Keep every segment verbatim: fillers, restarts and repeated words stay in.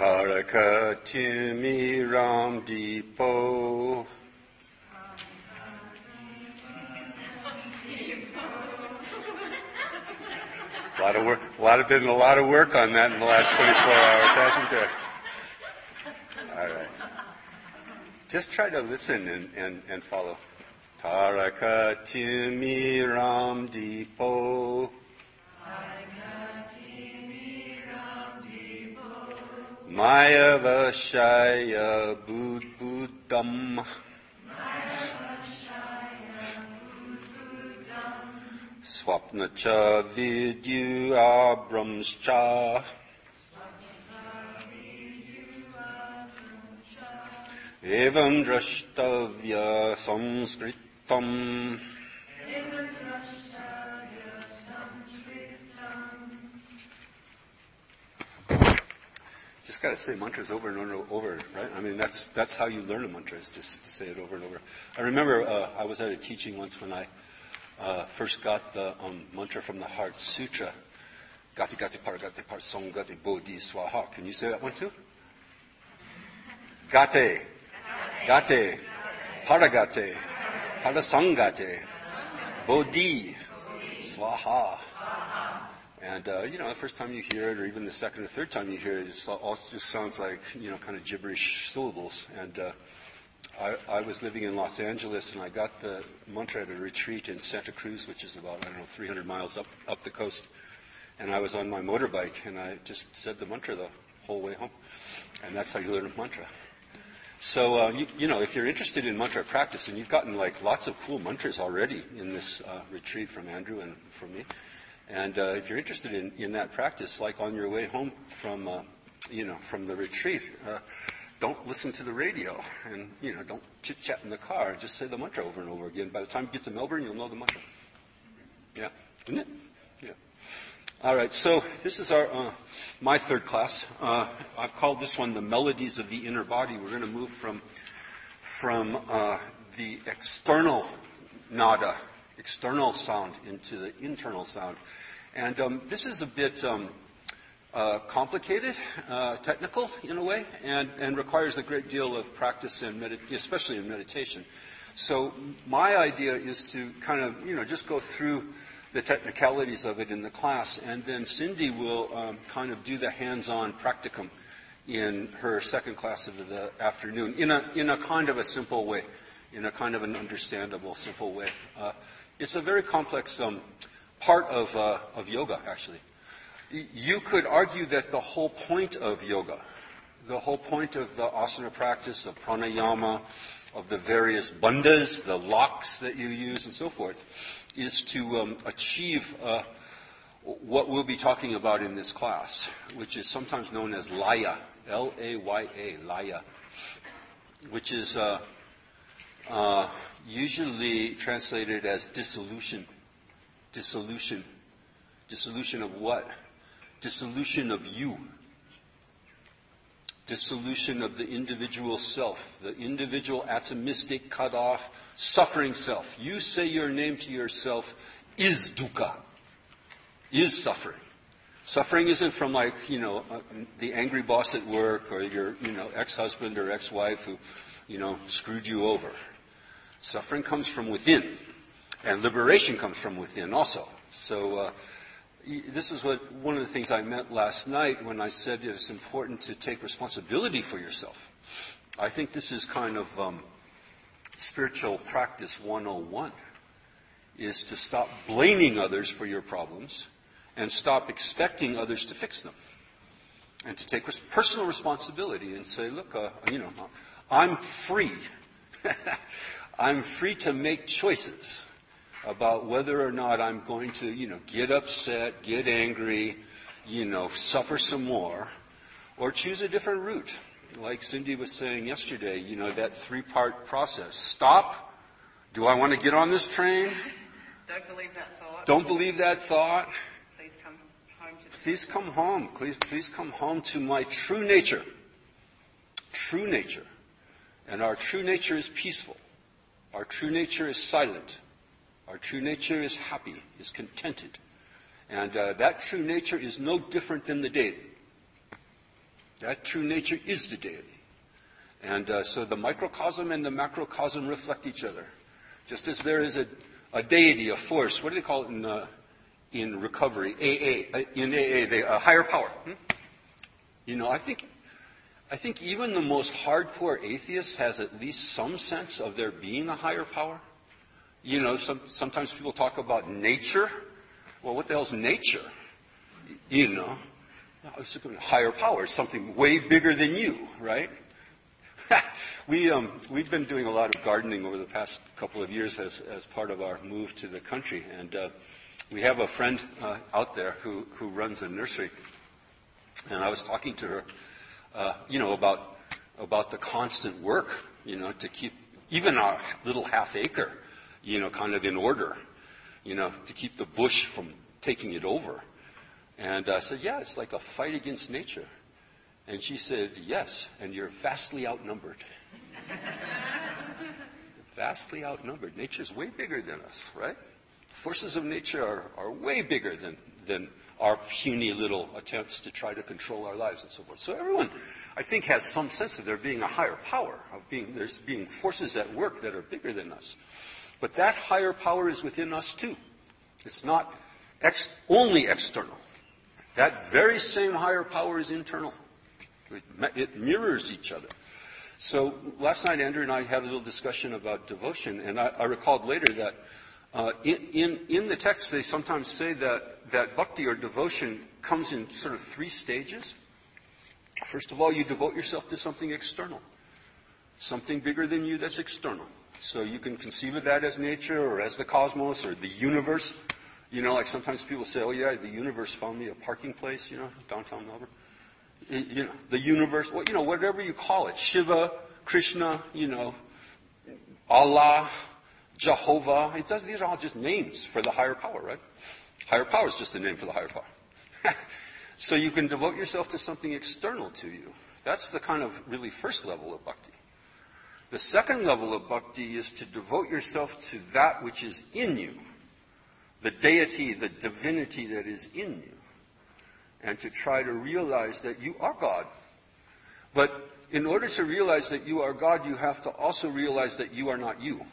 Taraka Timi Ram Deepo. A lot of work. A lot of been a lot of work on that in the last twenty-four hours, hasn't there? All right. Just try to listen and, and, and follow. Taraka Timi Ram Deepo. Maya Vashaya Bud Buddham. Swapnacha Vidyu Abramscha. Evam Drashtavya Samskritam. Just got to say mantras over and over, over, right? I mean, that's that's how you learn a mantra, is just to say it over and over. I remember uh, I was at a teaching once when I uh, first got the um, mantra from the Heart Sutra. Gati Gati Paragati Par Song Gati Bodhi Swaha. Can you say that one too? Gate, Gate, Paragate, Parasangate, Bodhi, Swaha. And, uh, you know, the first time you hear it, or even the second or third time you hear it, it all just sounds like, you know, kind of gibberish syllables. And uh, I, I was living in Los Angeles, and I got the mantra at a retreat in Santa Cruz, which is about, I don't know, three hundred miles up, up the coast. And I was on my motorbike, and I just said the mantra the whole way home. And that's how you learn a mantra. So, uh, you, you know, if you're interested in mantra practice, and you've gotten, like, lots of cool mantras already in this uh, retreat from Andrew and from me, and uh, if you're interested in, in that practice, like on your way home from, uh, you know, from the retreat, uh, don't listen to the radio, and, you know, don't chit-chat in the car. Just say the mantra over and over again. By the time you get to Melbourne, you'll know the mantra. Yeah, isn't it? Yeah. All right, so this is our uh, my third class. Uh, I've called this one the Melodies of the Inner Body. We're going to move from from uh, the external nada, external sound, into the internal sound. And um, this is a bit um, uh, complicated, uh, technical in a way, and, and requires a great deal of practice, and medit- especially in meditation. So my idea is to kind of, you know, just go through the technicalities of it in the class, and then Cindy will um, kind of do the hands-on practicum in her second class of the afternoon in a in a kind of a simple way, in a kind of an understandable, simple way. Uh, it's a very complex um, part of uh, of yoga, actually. Y- you could argue that the whole point of yoga, the whole point of the asana practice, of pranayama, of the various bandhas, the locks that you use, and so forth, is to um, achieve uh, what we'll be talking about in this class, which is sometimes known as laya, L A Y A, laya, which is uh, uh, usually translated as dissolution. Dissolution. Dissolution of what? Dissolution of you. Dissolution of the individual self, the individual atomistic, cut off, suffering self. You say your name to yourself is dukkha, is suffering. Suffering isn't from, like, you know, uh, the angry boss at work, or your, you know, ex-husband or ex-wife who, you know, screwed you over. Suffering comes from within, and liberation comes from within also. So, uh, this is what one of the things I meant last night when I said it's important to take responsibility for yourself. I think this is kind of um, spiritual practice one oh one, is to stop blaming others for your problems and stop expecting others to fix them, and to take personal responsibility and say, look, uh, you know, I'm free. I'm free to make choices about whether or not I'm going to, you know, get upset, get angry, you know, suffer some more, or choose a different route. Like Cindy was saying yesterday, you know, that three-part process. Stop. Do I want to get on this train? Don't believe that thought. Don't believe that thought. Please come home to the Please come home. Please, please come home to my true nature. True nature. And our true nature is peaceful. Our true nature is silent. Our true nature is happy, is contented. And uh, that true nature is no different than the deity. That true nature is the deity. And uh, so the microcosm and the macrocosm reflect each other. Just as there is a, a deity, a force, what do they call it in, uh, in recovery? A A. In A A, they, a higher power. Hmm? You know, I think, I think even the most hardcore atheist has at least some sense of there being a higher power. You know, some, sometimes people talk about nature. Well, what the hell's nature? You know, it's a higher power, something way bigger than you, right? we, um, we've been doing a lot of gardening over the past couple of years as, as part of our move to the country. And uh, we have a friend uh, out there who, who runs a nursery. And I was talking to her, uh, you know, about, about the constant work, you know, to keep even our little half acre, you know, kind of in order, you know, to keep the bush from taking it over. And I said, yeah, it's like a fight against nature. And she said, yes, and you're vastly outnumbered. Vastly outnumbered. Nature's way bigger than us, right? Forces of nature are, are way bigger than, than our puny little attempts to try to control our lives and so forth. So everyone, I think, has some sense of there being a higher power, of being there's being forces at work that are bigger than us. But that higher power is within us too. It's not ex- only external. That very same higher power is internal. It, it mirrors each other. So last night, Andrew and I had a little discussion about devotion, and I, I recalled later that uh, in, in, in the text they sometimes say that, that bhakti or devotion comes in sort of three stages. First of all, you devote yourself to something external, something bigger than you that's external. So you can conceive of that as nature or as the cosmos or the universe. You know, like sometimes people say, oh yeah, the universe found me a parking place, you know, downtown Melbourne. You know, the universe, well, you know, whatever you call it, Shiva, Krishna, you know, Allah, Jehovah. It does, these are all just names for the higher power, right? Higher power is just a name for the higher power. So you can devote yourself to something external to you. That's the kind of really first level of bhakti. The second level of bhakti is to devote yourself to that which is in you, the deity, the divinity that is in you. And to try to realize that you are God. But in order to realize that you are God, you have to also realize that you are not you.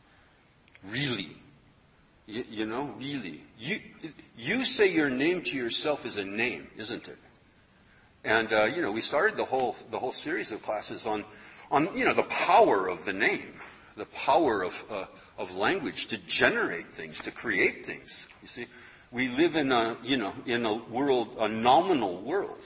Really. You, you know, really. You, you say your name to yourself is a name, isn't it? And, uh, you know, we started the whole, the whole series of classes on, on, you know, the power of the name. The power of, uh, of language to generate things, to create things. You see? We live in a, you know, in a world, a nominal world.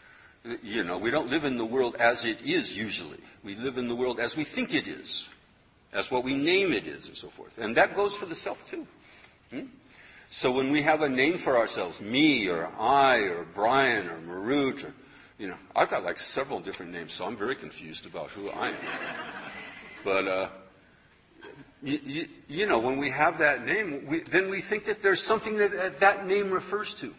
You know, we don't live in the world as it is usually. We live in the world as we think it is, as what we name it is, and so forth. And that goes for the self too. Hmm? So when we have a name for ourselves, me or I or Brian or Marut, or, you know, I've got like several different names, so I'm very confused about who I am. But, uh, You, you, you know, when we have that name, we, then we think that there's something that uh, that name refers to.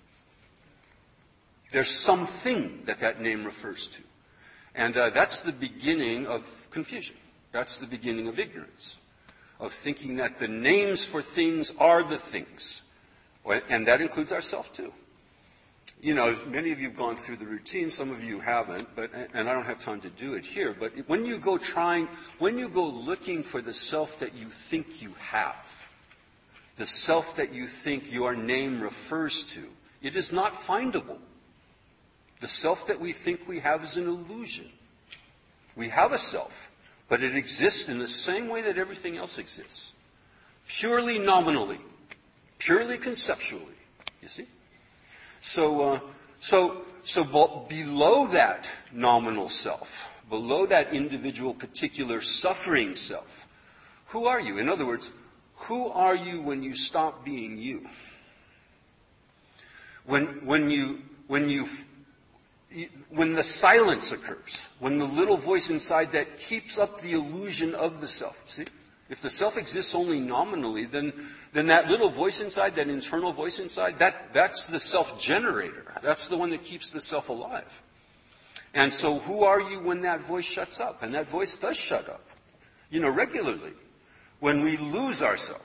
There's something that that name refers to. And uh, that's the beginning of confusion. That's the beginning of ignorance, of thinking that the names for things are the things. And that includes ourselves too. You know, many of you have gone through the routine, some of you haven't, but, and I don't have time to do it here, but when you go trying, when you go looking for the self that you think you have, the self that you think your name refers to, it is not findable. The self that we think we have is an illusion. We have a self, but it exists in the same way that everything else exists. Purely nominally, purely conceptually, you see? So, uh, so, so below that nominal self, below that individual, particular suffering self, who are you? In other words, who are you when you stop being you? When, when you, when you, when the silence occurs, when the little voice inside that keeps up the illusion of the self, see? If the self exists only nominally, then, then that little voice inside, that internal voice inside, that, that's the self-generator. That's the one that keeps the self alive. And so who are you when that voice shuts up? And that voice does shut up, you know, regularly. When we lose ourselves,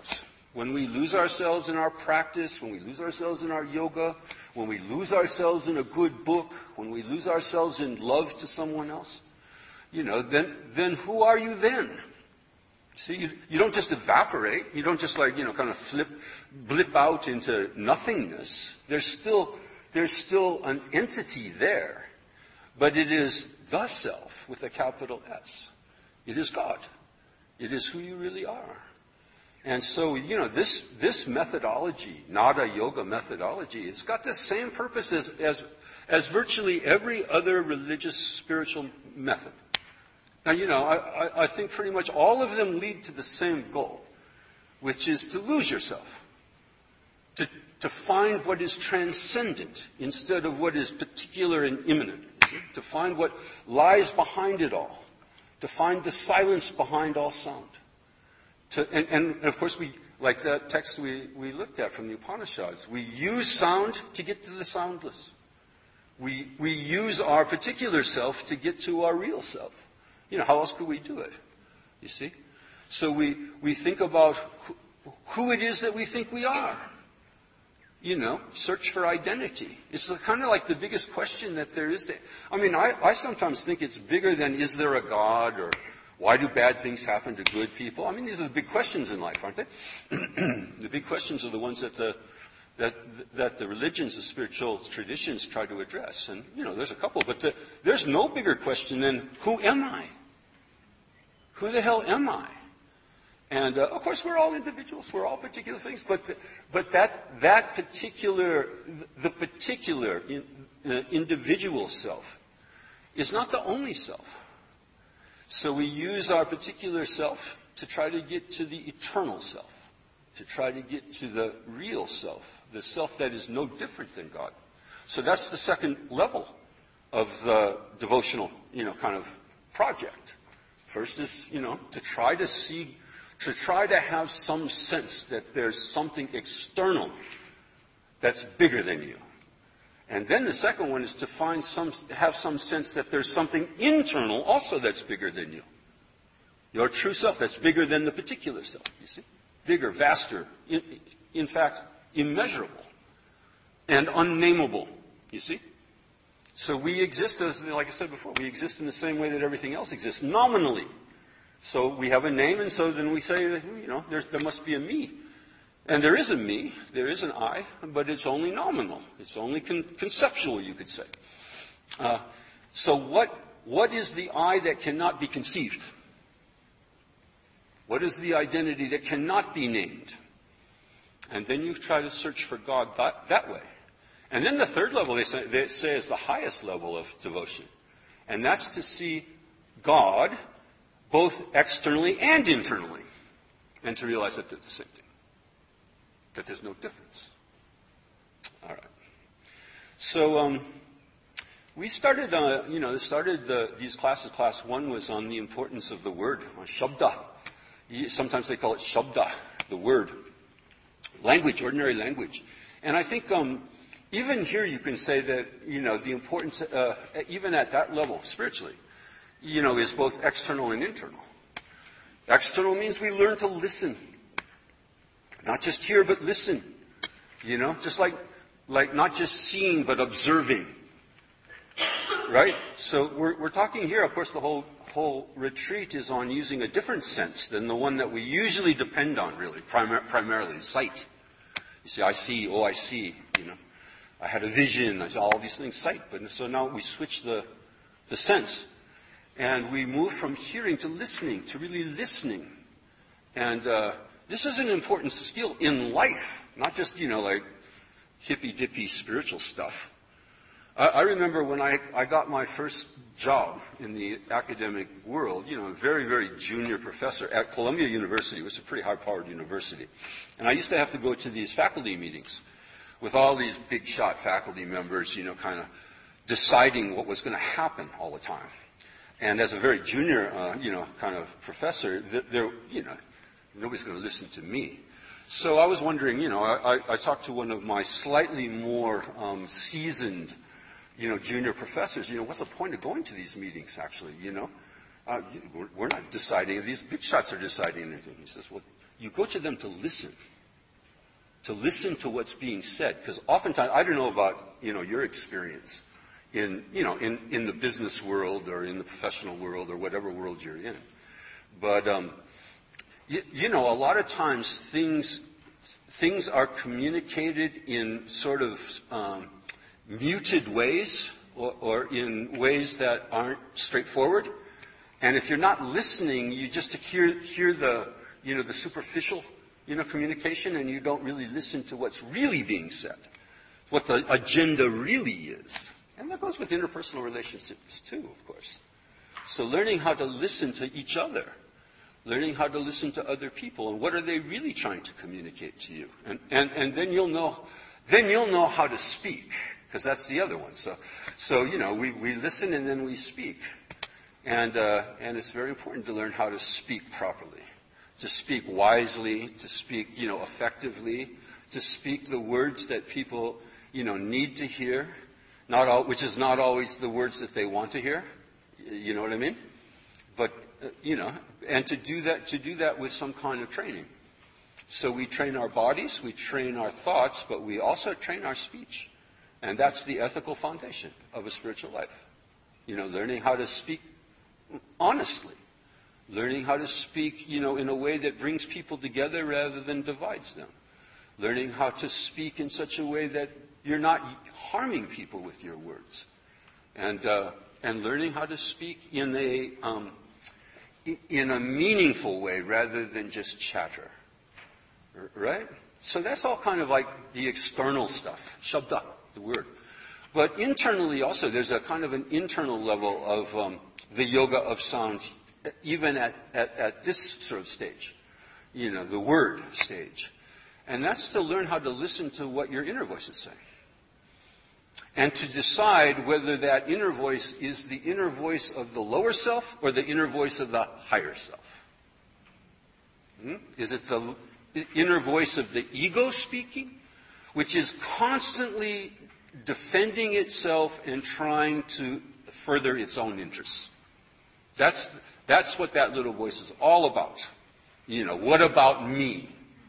When we lose ourselves in our practice, when we lose ourselves in our yoga, when we lose ourselves in a good book, when we lose ourselves in love to someone else, you know, then, then who are you then? See, you, you don't just evaporate. You don't just like, you know, kind of flip, blip out into nothingness. There's still, there's still an entity there. But it is the self with a capital S. It is God. It is who you really are. And so, you know, this, this methodology, Nada Yoga methodology, it's got the same purpose as, as, as virtually every other religious spiritual method. Now, you know, I, I, I think pretty much all of them lead to the same goal, which is to lose yourself. To, to find what is transcendent instead of what is particular and immanent. You see? To find what lies behind it all. To find the silence behind all sound. To, and, and of course, we, like that text we, we looked at from the Upanishads, we use sound to get to the soundless. We, we use our particular self to get to our real self. You know, how else could we do it? You see? So we, we think about who, who it is that we think we are. You know, search for identity. It's kind of like the biggest question that there is. To, I mean, I, I sometimes think it's bigger than is there a God or why do bad things happen to good people? I mean, these are the big questions in life, aren't they? The big questions are the ones that the that that the religions, the spiritual traditions try to address. And, you know, there's a couple, but the, there's no bigger question than who am I? Who the hell am I? And, uh, of course, we're all individuals. We're all particular things. But the, but that that particular, the particular in, uh, individual self is not the only self. So we use our particular self to try to get to the eternal self, to try to get to the real self, the self that is no different than God. So that's the second level of the devotional, you know, kind of project. First is, you know, to try to see, to try to have some sense that there's something external that's bigger than you. And then the second one is to find some, have some sense that there's something internal also that's bigger than you. Your true self that's bigger than the particular self, you see? Bigger, vaster, in, in fact, immeasurable and unnameable, you see? So we exist, as, like I said before, we exist in the same way that everything else exists, nominally. So we have a name, and so then we say, you know, there's, there must be a me. And there is a me, there is an I, but it's only nominal. It's only con- conceptual, you could say. Uh, so what what is the I that cannot be conceived? What is the identity that cannot be named? And then you try to search for God that, that way. And then the third level, they say, they say, is the highest level of devotion. And that's to see God both externally and internally. And to realize that they're the same thing. That there's no difference. All right. So um, we started, uh, you know, started uh, these classes. Class one was on the importance of the word, on shabda. Sometimes they call it shabda, the word. Language, ordinary language. And I think um, even here you can say that, you know, the importance, uh, even at that level, spiritually, you know, is both external and internal. External means we learn to listen. Not just hear, but listen. You know, just like, like not just seeing, but observing. Right? So we're, we're talking here, of course, the whole, whole retreat is on using a different sense than the one that we usually depend on, really, primar- primarily, sight. You see, I see, oh, I see, you know. I had a vision, I saw all these things, sight. But so now we switch the, the sense. And we move from hearing to listening, to really listening. And, uh, this is an important skill in life, not just, you know, like hippy-dippy spiritual stuff. I, I remember when I, I got my first job in the academic world, you know, a very, very junior professor at Columbia University, which is a pretty high-powered university. And I used to have to go to these faculty meetings with all these big-shot faculty members, you know, kind of deciding what was going to happen all the time. And as a very junior, uh, you know, kind of professor, there, you know, nobody's going to listen to me. So I was wondering, you know, I, I talked to one of my slightly more um, seasoned, you know, junior professors. You know, what's the point of going to these meetings, actually, you know? Uh, we're, we're not deciding. These big shots are deciding anything. He says, well, you go to them to listen. to listen to what's being said. Because oftentimes, I don't know about, you know, your experience in, you know, in, in the business world or in the professional world or whatever world you're in. But, um, you, you know, a lot of times things, things are communicated in sort of um, muted ways or, or in ways that aren't straightforward. And if you're not listening, you just hear, hear the, you know, the superficial, you know, communication, and you don't really listen to what's really being said, what the agenda really is. And that goes with interpersonal relationships too, of course. So learning how to listen to each other, learning how to listen to other people, and what are they really trying to communicate to you, and and and then you'll know, then you'll know how to speak, because that's the other one. So, so you know, we we listen and then we speak, and uh, and it's very important to learn how to speak properly, to speak wisely, to speak, you know, effectively, to speak the words that people, you know, need to hear, not all, which is not always the words that they want to hear. You know what I mean? But uh, you know, and to do that, to do that with some kind of training. So we train our bodies, we train our thoughts, but we also train our speech, and that's the ethical foundation of a spiritual life. You know, learning how to speak honestly. Learning how to speak, you know, in a way that brings people together rather than divides them. Learning how to speak in such a way that you're not harming people with your words. And uh, and learning how to speak in a um, in a meaningful way rather than just chatter. Right? So that's all kind of like the external stuff. Shabda, the word. But internally also, there's a kind of an internal level of um, the yoga of sound, even at, at, at this sort of stage, you know, the word stage. And that's to learn how to listen to what your inner voice is saying. And to decide whether that inner voice is the inner voice of the lower self or the inner voice of the higher self. Hmm? Is it the inner voice of the ego speaking, which is constantly defending itself and trying to further its own interests? That's That's what that little voice is all about. You know, what about me?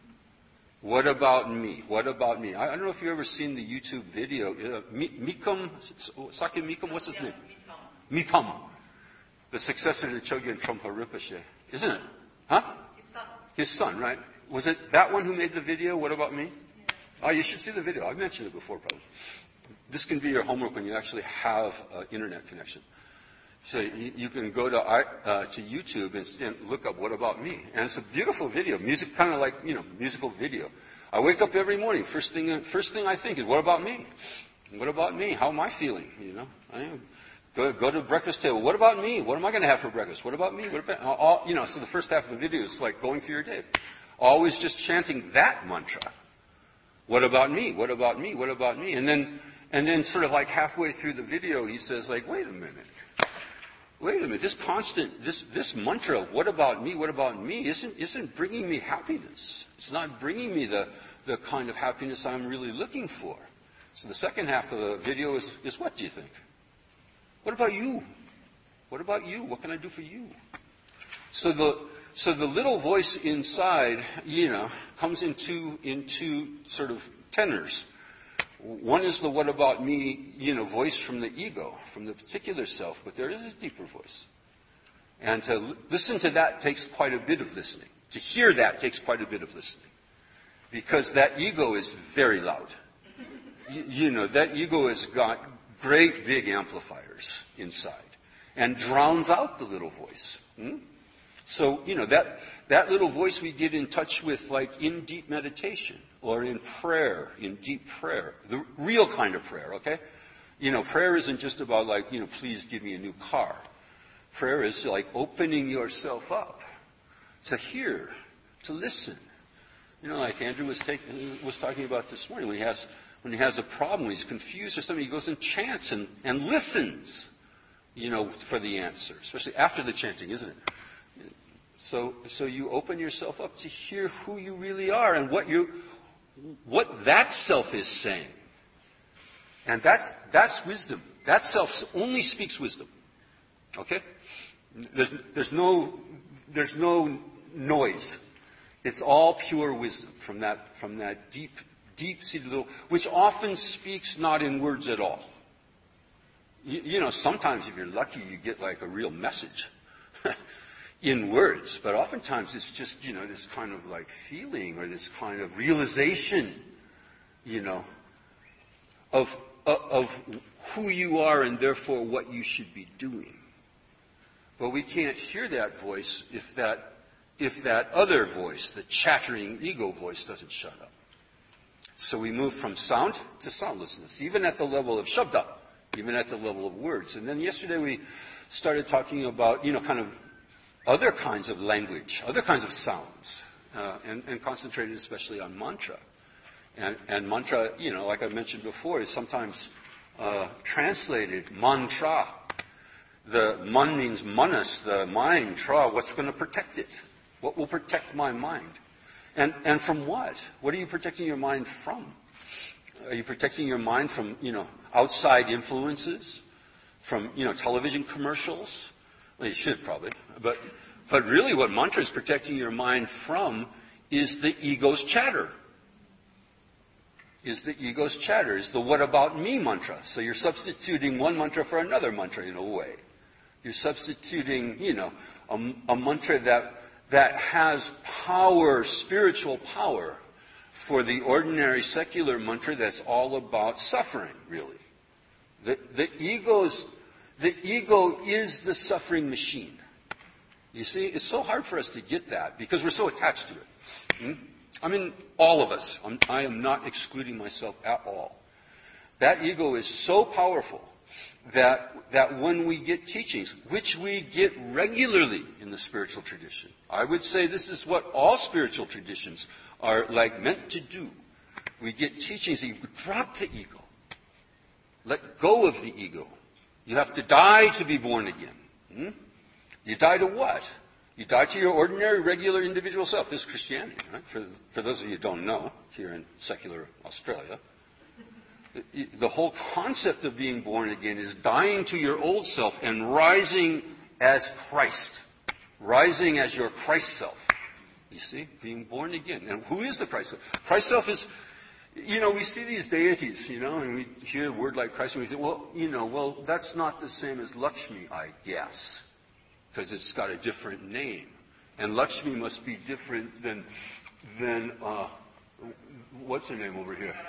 What about me? What about me? I, I don't know if you've ever seen the YouTube video. Uh, Mikam, Saki Mikam, what's his name? Mipam. The successor to Chogyam Trungpa Rinpoche. Isn't it? Huh? His son. His son, right? Was it that one who made the video, What About Me? Oh, you should see the video. I've mentioned it before, probably. This can be your homework when you actually have an internet connection. So you, you can go to uh, to YouTube and, and look up What About Me, and it's a beautiful video, music, kind of like, you know, musical video. I wake up every morning. First thing, first thing I think is, what about me? What about me? How am I feeling? You know, I go go to the breakfast table. What about me? What am I going to have for breakfast? What about me? What about all, you know? So the first half of the video is like going through your day, always just chanting that mantra. What about me? What about me? What about me? And then and then sort of like halfway through the video, he says like, wait a minute. Wait a minute, this constant, this, this mantra of what about me, what about me, isn't, isn't bringing me happiness. It's not bringing me the, the kind of happiness I'm really looking for. So the second half of the video is, is what do you think? What about you? What about you? What can I do for you? So the, so the little voice inside, you know, comes into, into sort of tenors. One is the what about me, you know, voice from the ego, from the particular self, but there is a deeper voice. And to l- listen to that takes quite a bit of listening. To hear that takes quite a bit of listening. Because that ego is very loud. You, you know, that ego has got great big amplifiers inside and drowns out the little voice. Hmm? So, you know, that, that little voice we get in touch with like in deep meditation or in prayer, in deep prayer, the real kind of prayer, okay? You know, prayer isn't just about like, you know, please give me a new car. Prayer is like opening yourself up to hear, to listen. You know, like Andrew was, take, was talking about this morning, when he has, when he has a problem, he's confused or something, he goes and chants and, and listens, you know, for the answer, especially after the chanting, isn't it? So, so you open yourself up to hear who you really are and what you, what that self is saying. And that's, that's wisdom. That self only speaks wisdom. Okay? There's, there's no, there's no noise. It's all pure wisdom from that, from that deep, deep-seated little, which often speaks not in words at all. You, you know, sometimes if you're lucky, you get like a real message in words, but oftentimes it's just, you know, this kind of like feeling or this kind of realization, you know, of, of, of who you are and therefore what you should be doing. But we can't hear that voice if that, if that other voice, the chattering ego voice, doesn't shut up. So we move from sound to soundlessness, even at the level of shabda, even at the level of words. And then yesterday we started talking about, you know, kind of other kinds of language, other kinds of sounds, uh, and, and concentrated especially on mantra. And, and mantra, you know, like I mentioned before, is sometimes uh, translated mantra. The man means manas, the mind, tra, what's going to protect it? What will protect my mind? And, and from what? What are you protecting your mind from? Are you protecting your mind from, you know, outside influences? From, you know, television commercials? Well, you should probably. But, but really what mantra is protecting your mind from is the ego's chatter. Is the ego's chatter, is the what about me mantra. So you're substituting one mantra for another mantra in a way. You're substituting, you know, a, a mantra that, that has power, spiritual power, for the ordinary secular mantra that's all about suffering, really. The, the ego's, the ego is the suffering machine. You see, it's so hard for us to get that because we're so attached to it. Hmm? I mean, all of us. I'm, I am not excluding myself at all. That ego is so powerful that, that when we get teachings, which we get regularly in the spiritual tradition, I would say this is what all spiritual traditions are like meant to do. We get teachings that you drop the ego. Let go of the ego. You have to die to be born again. Hmm? You die to what? You die to your ordinary, regular, individual self. This is Christianity, right? For, for those of you who don't know, here in secular Australia, the, the whole concept of being born again is dying to your old self and rising as Christ. Rising as your Christ self. You see? Being born again. And who is the Christ self? Christ self is, you know, we see these deities, you know, and we hear a word like Christ and we say, well, you know, well, that's not the same as Lakshmi, I guess. Because it's got a different name. And Lakshmi must be different than, than uh, what's her name over here?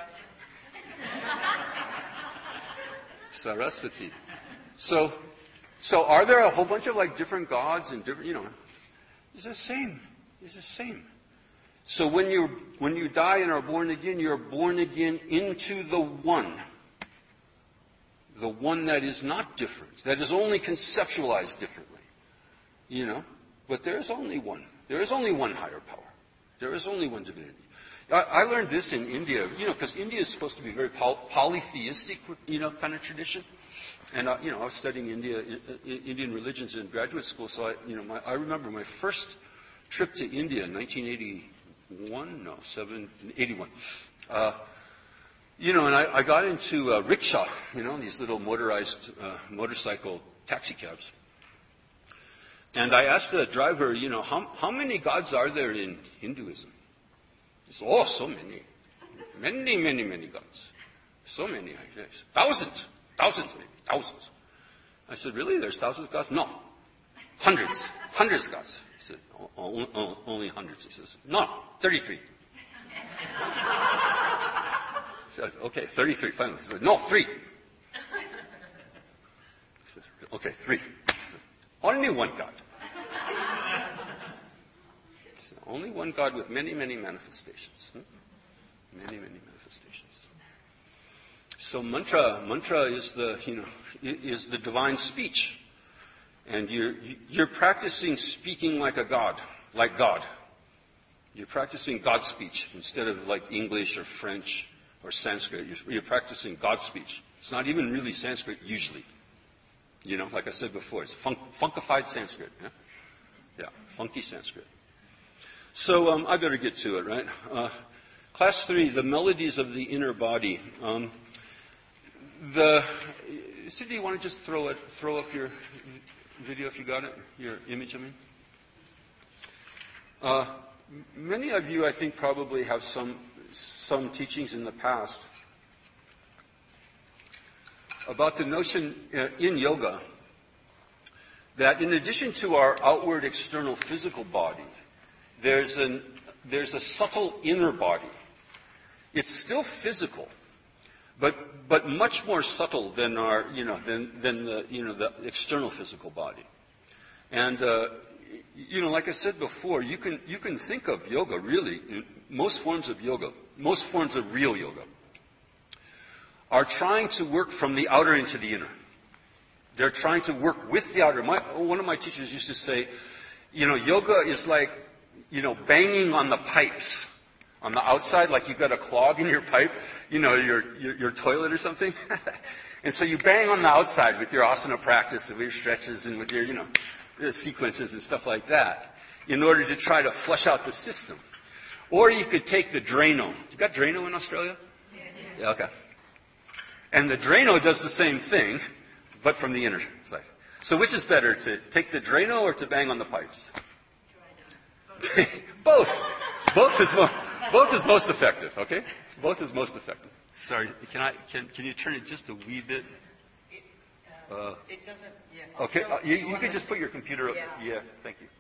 Saraswati. So, so are there a whole bunch of like different gods and different, you know, it's the same. It's the same. So when you when you die and are born again, you're born again into the one. The one that is not different, that is only conceptualized differently. You know, but there is only one. There is only one higher power. There is only one divinity. I, I learned this in India, you know, because India is supposed to be very poly- polytheistic, you know, kind of tradition. And, uh, you know, I was studying India, uh, Indian religions in graduate school, so I, you know, my, I remember my first trip to India in nineteen eighty-one, no, seven, eighty-one. Uh, you know, and I, I got into a rickshaw, you know, these little motorized uh, motorcycle taxi cabs. And I asked the driver, you know, how, how many gods are there in Hinduism? He said, oh, so many. Many, many, many gods. So many, I guess. Thousands. Thousands, maybe. Thousands. I said, really? There's thousands of gods? No. Hundreds. Hundreds of gods. He said, only, only hundreds. He says, no, thirty-three. I said, okay, thirty-three, finally. He said, no, three. I said, okay, three. Only one God. So only one God with many, many manifestations. Hmm? Many, many manifestations. So mantra, mantra is the, you know, is the divine speech, and you're you're practicing speaking like a God, like God. You're practicing God's speech instead of like English or French or Sanskrit. You're, you're practicing God's speech. It's not even really Sanskrit usually. You know, like I said before, it's funk, funkified Sanskrit. Yeah? yeah, funky Sanskrit. So um, I better get to it, right? Uh, class three, the melodies of the inner body. Um, the Cindy, you want to just throw it, throw up your video if you got it, your image, I mean. Uh, many of you, I think, probably have some some teachings in the past about the notion uh, in yoga that in addition to our outward external physical body, there's an there's a subtle inner body. It's still physical, but but much more subtle than our you know than than the you know the external physical body. And uh, you know, like I said before, you can you can think of yoga really. Most forms of yoga, most forms of real yoga, are trying to work from the outer into the inner. They're trying to work with the outer. My, one of my teachers used to say, you know, yoga is like, you know, banging on the pipes on the outside, like you've got a clog in your pipe, you know, your your, your toilet or something. And so you bang on the outside with your asana practice, with your stretches, and with your, you know, sequences and stuff like that, in order to try to flush out the system. Or you could take the Drano. You got Drano in Australia? Yeah. Yeah, okay. And the Drano does the same thing, but from the inner side. So which is better, to take the Drano or to bang on the pipes? Both. Both is most, both is most effective, okay? Both is most effective. Sorry, can I can can you turn it just a wee bit? It, uh, Uh, it doesn't, yeah. okay, uh, you, you could just put your computer up. Yeah. Yeah, thank you.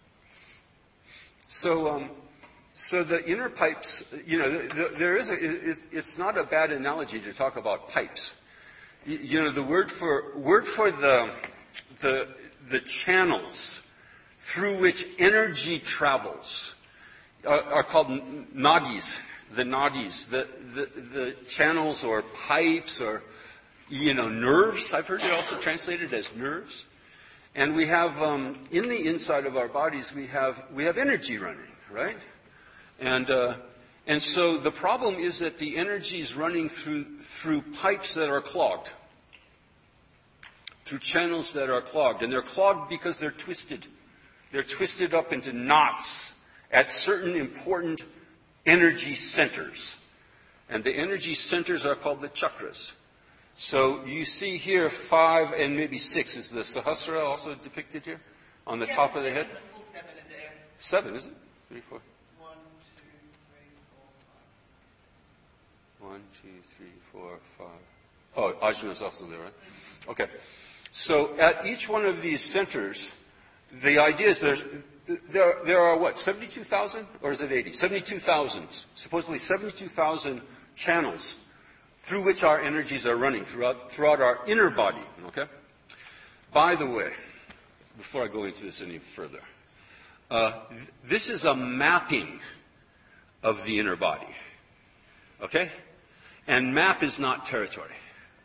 So, um, so the inner pipes, you know, the, the, there is a, it, it's not a bad analogy to talk about pipes. You, you know, the word for word for the the the channels through which energy travels are, are called nadis. The nadis, the, the the channels or pipes or you know nerves. I've heard it also translated as nerves. And we have um, in the inside of our bodies we have we have energy running, right? And uh, and so the problem is that the energy is running through through pipes that are clogged, through channels that are clogged, and they're clogged because they're twisted. They're twisted up into knots at certain important energy centers, and the energy centers are called the chakras. So you see here five and maybe six. Is the Sahasrara also depicted here on the Yeah, top of the head? The full seven in there. Seven, is it? Three, four. One, two, three, four, five. One, two, three, four, five. Oh, Ajna is also there, right? Okay. So at each one of these centers, the idea is there's, there, there are what, seventy-two thousand? Or is it eighty? seventy-two thousand. Supposedly seventy-two thousand channels through which our energies are running throughout, throughout our inner body, okay? By the way, before I go into this any further, uh, th- this is a mapping of the inner body, okay? And map is not territory.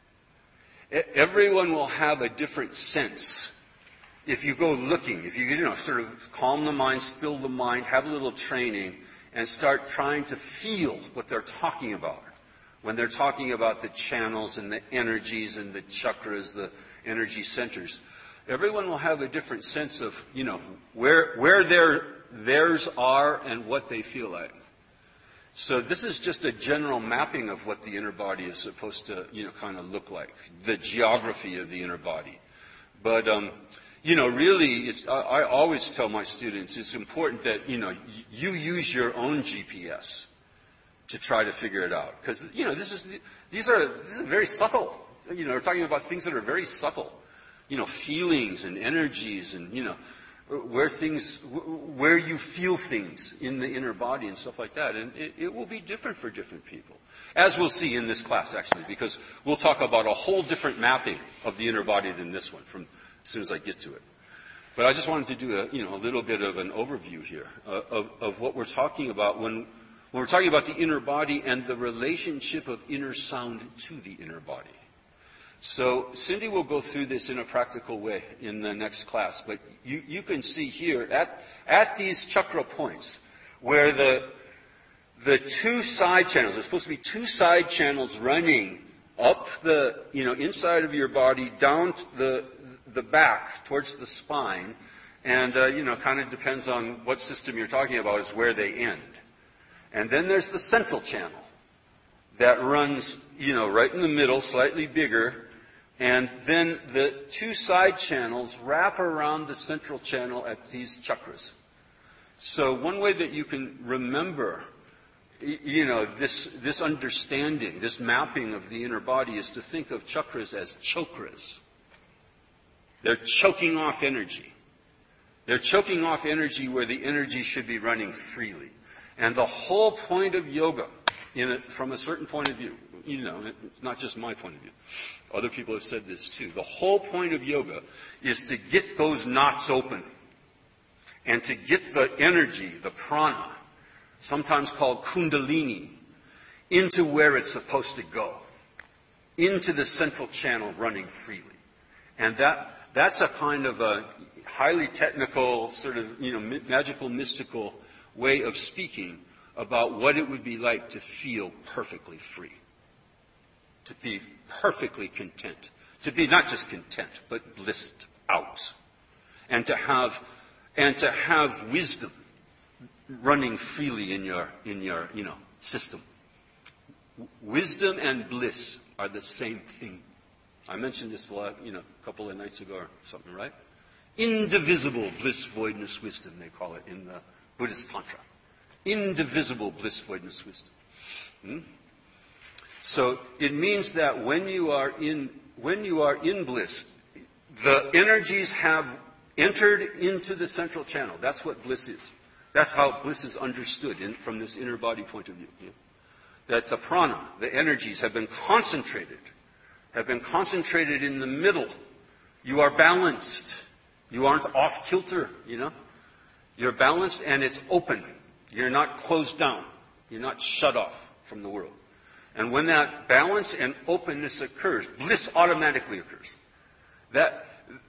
E- everyone will have a different sense. If you go looking, if you, you know, sort of calm the mind, still the mind, have a little training, and start trying to feel what they're talking about. When they're talking about the channels and the energies and the chakras, the energy centers, everyone will have a different sense of, you know, where where their theirs are and what they feel like. So this is just a general mapping of what the inner body is supposed to, you know, kind of look like, the geography of the inner body. But um, you know, really, it's, I, I always tell my students it's important that you know you use your own G P S to try to figure it out, because you know this is these are this is very subtle. You know, we're talking about things that are very subtle. You know, feelings and energies, and you know where things where you feel things in the inner body and stuff like that. And it, it will be different for different people, as we'll see in this class actually, because we'll talk about a whole different mapping of the inner body than this one. From as soon as I get to it. But I just wanted to do a you know a little bit of an overview here uh, of of what we're talking about when. When we're talking about the inner body and the relationship of inner sound to the inner body. So Cindy will go through this in a practical way in the next class. But you, you can see here at, at these chakra points where the, the two side channels, there's supposed to be two side channels running up the, you know, inside of your body, down the, the back towards the spine. And, uh, you know, kind of depends on what system you're talking about is where they end. And then there's the central channel that runs, you know, right in the middle, slightly bigger. And then the two side channels wrap around the central channel at these chakras. So one way that you can remember, you know, this, this understanding, this mapping of the inner body is to think of chakras as chokras. They're choking off energy. They're choking off energy where the energy should be running freely. And the whole point of yoga, in a, from a certain point of view, you know, it's not just my point of view. Other people have said this too. The whole point of yoga is to get those knots open and to get the energy, the prana, sometimes called kundalini, into where it's supposed to go, into the central channel running freely. And that that's a kind of a highly technical, sort of, you know, magical, mystical way of speaking about what it would be like to feel perfectly free, to be perfectly content, to be not just content, but blissed out, and to have and to have wisdom running freely in your in your you know system. Wisdom and bliss are the same thing. I mentioned this a lot, you know, a couple of nights ago or something, right? Indivisible bliss, voidness, wisdom, they call it in the Buddhist Tantra. Indivisible bliss, voidness, wisdom. Hmm? So it means that when you are in when you are in bliss, the energies have entered into the central channel. That's what bliss is. That's how bliss is understood in, from this inner body point of view. Yeah? That the prana, the energies, have been concentrated, have been concentrated in the middle. You are balanced. You aren't off kilter, you know. You're balanced and it's open. You're not closed down. You're not shut off from the world. And when that balance and openness occurs, bliss automatically occurs. That,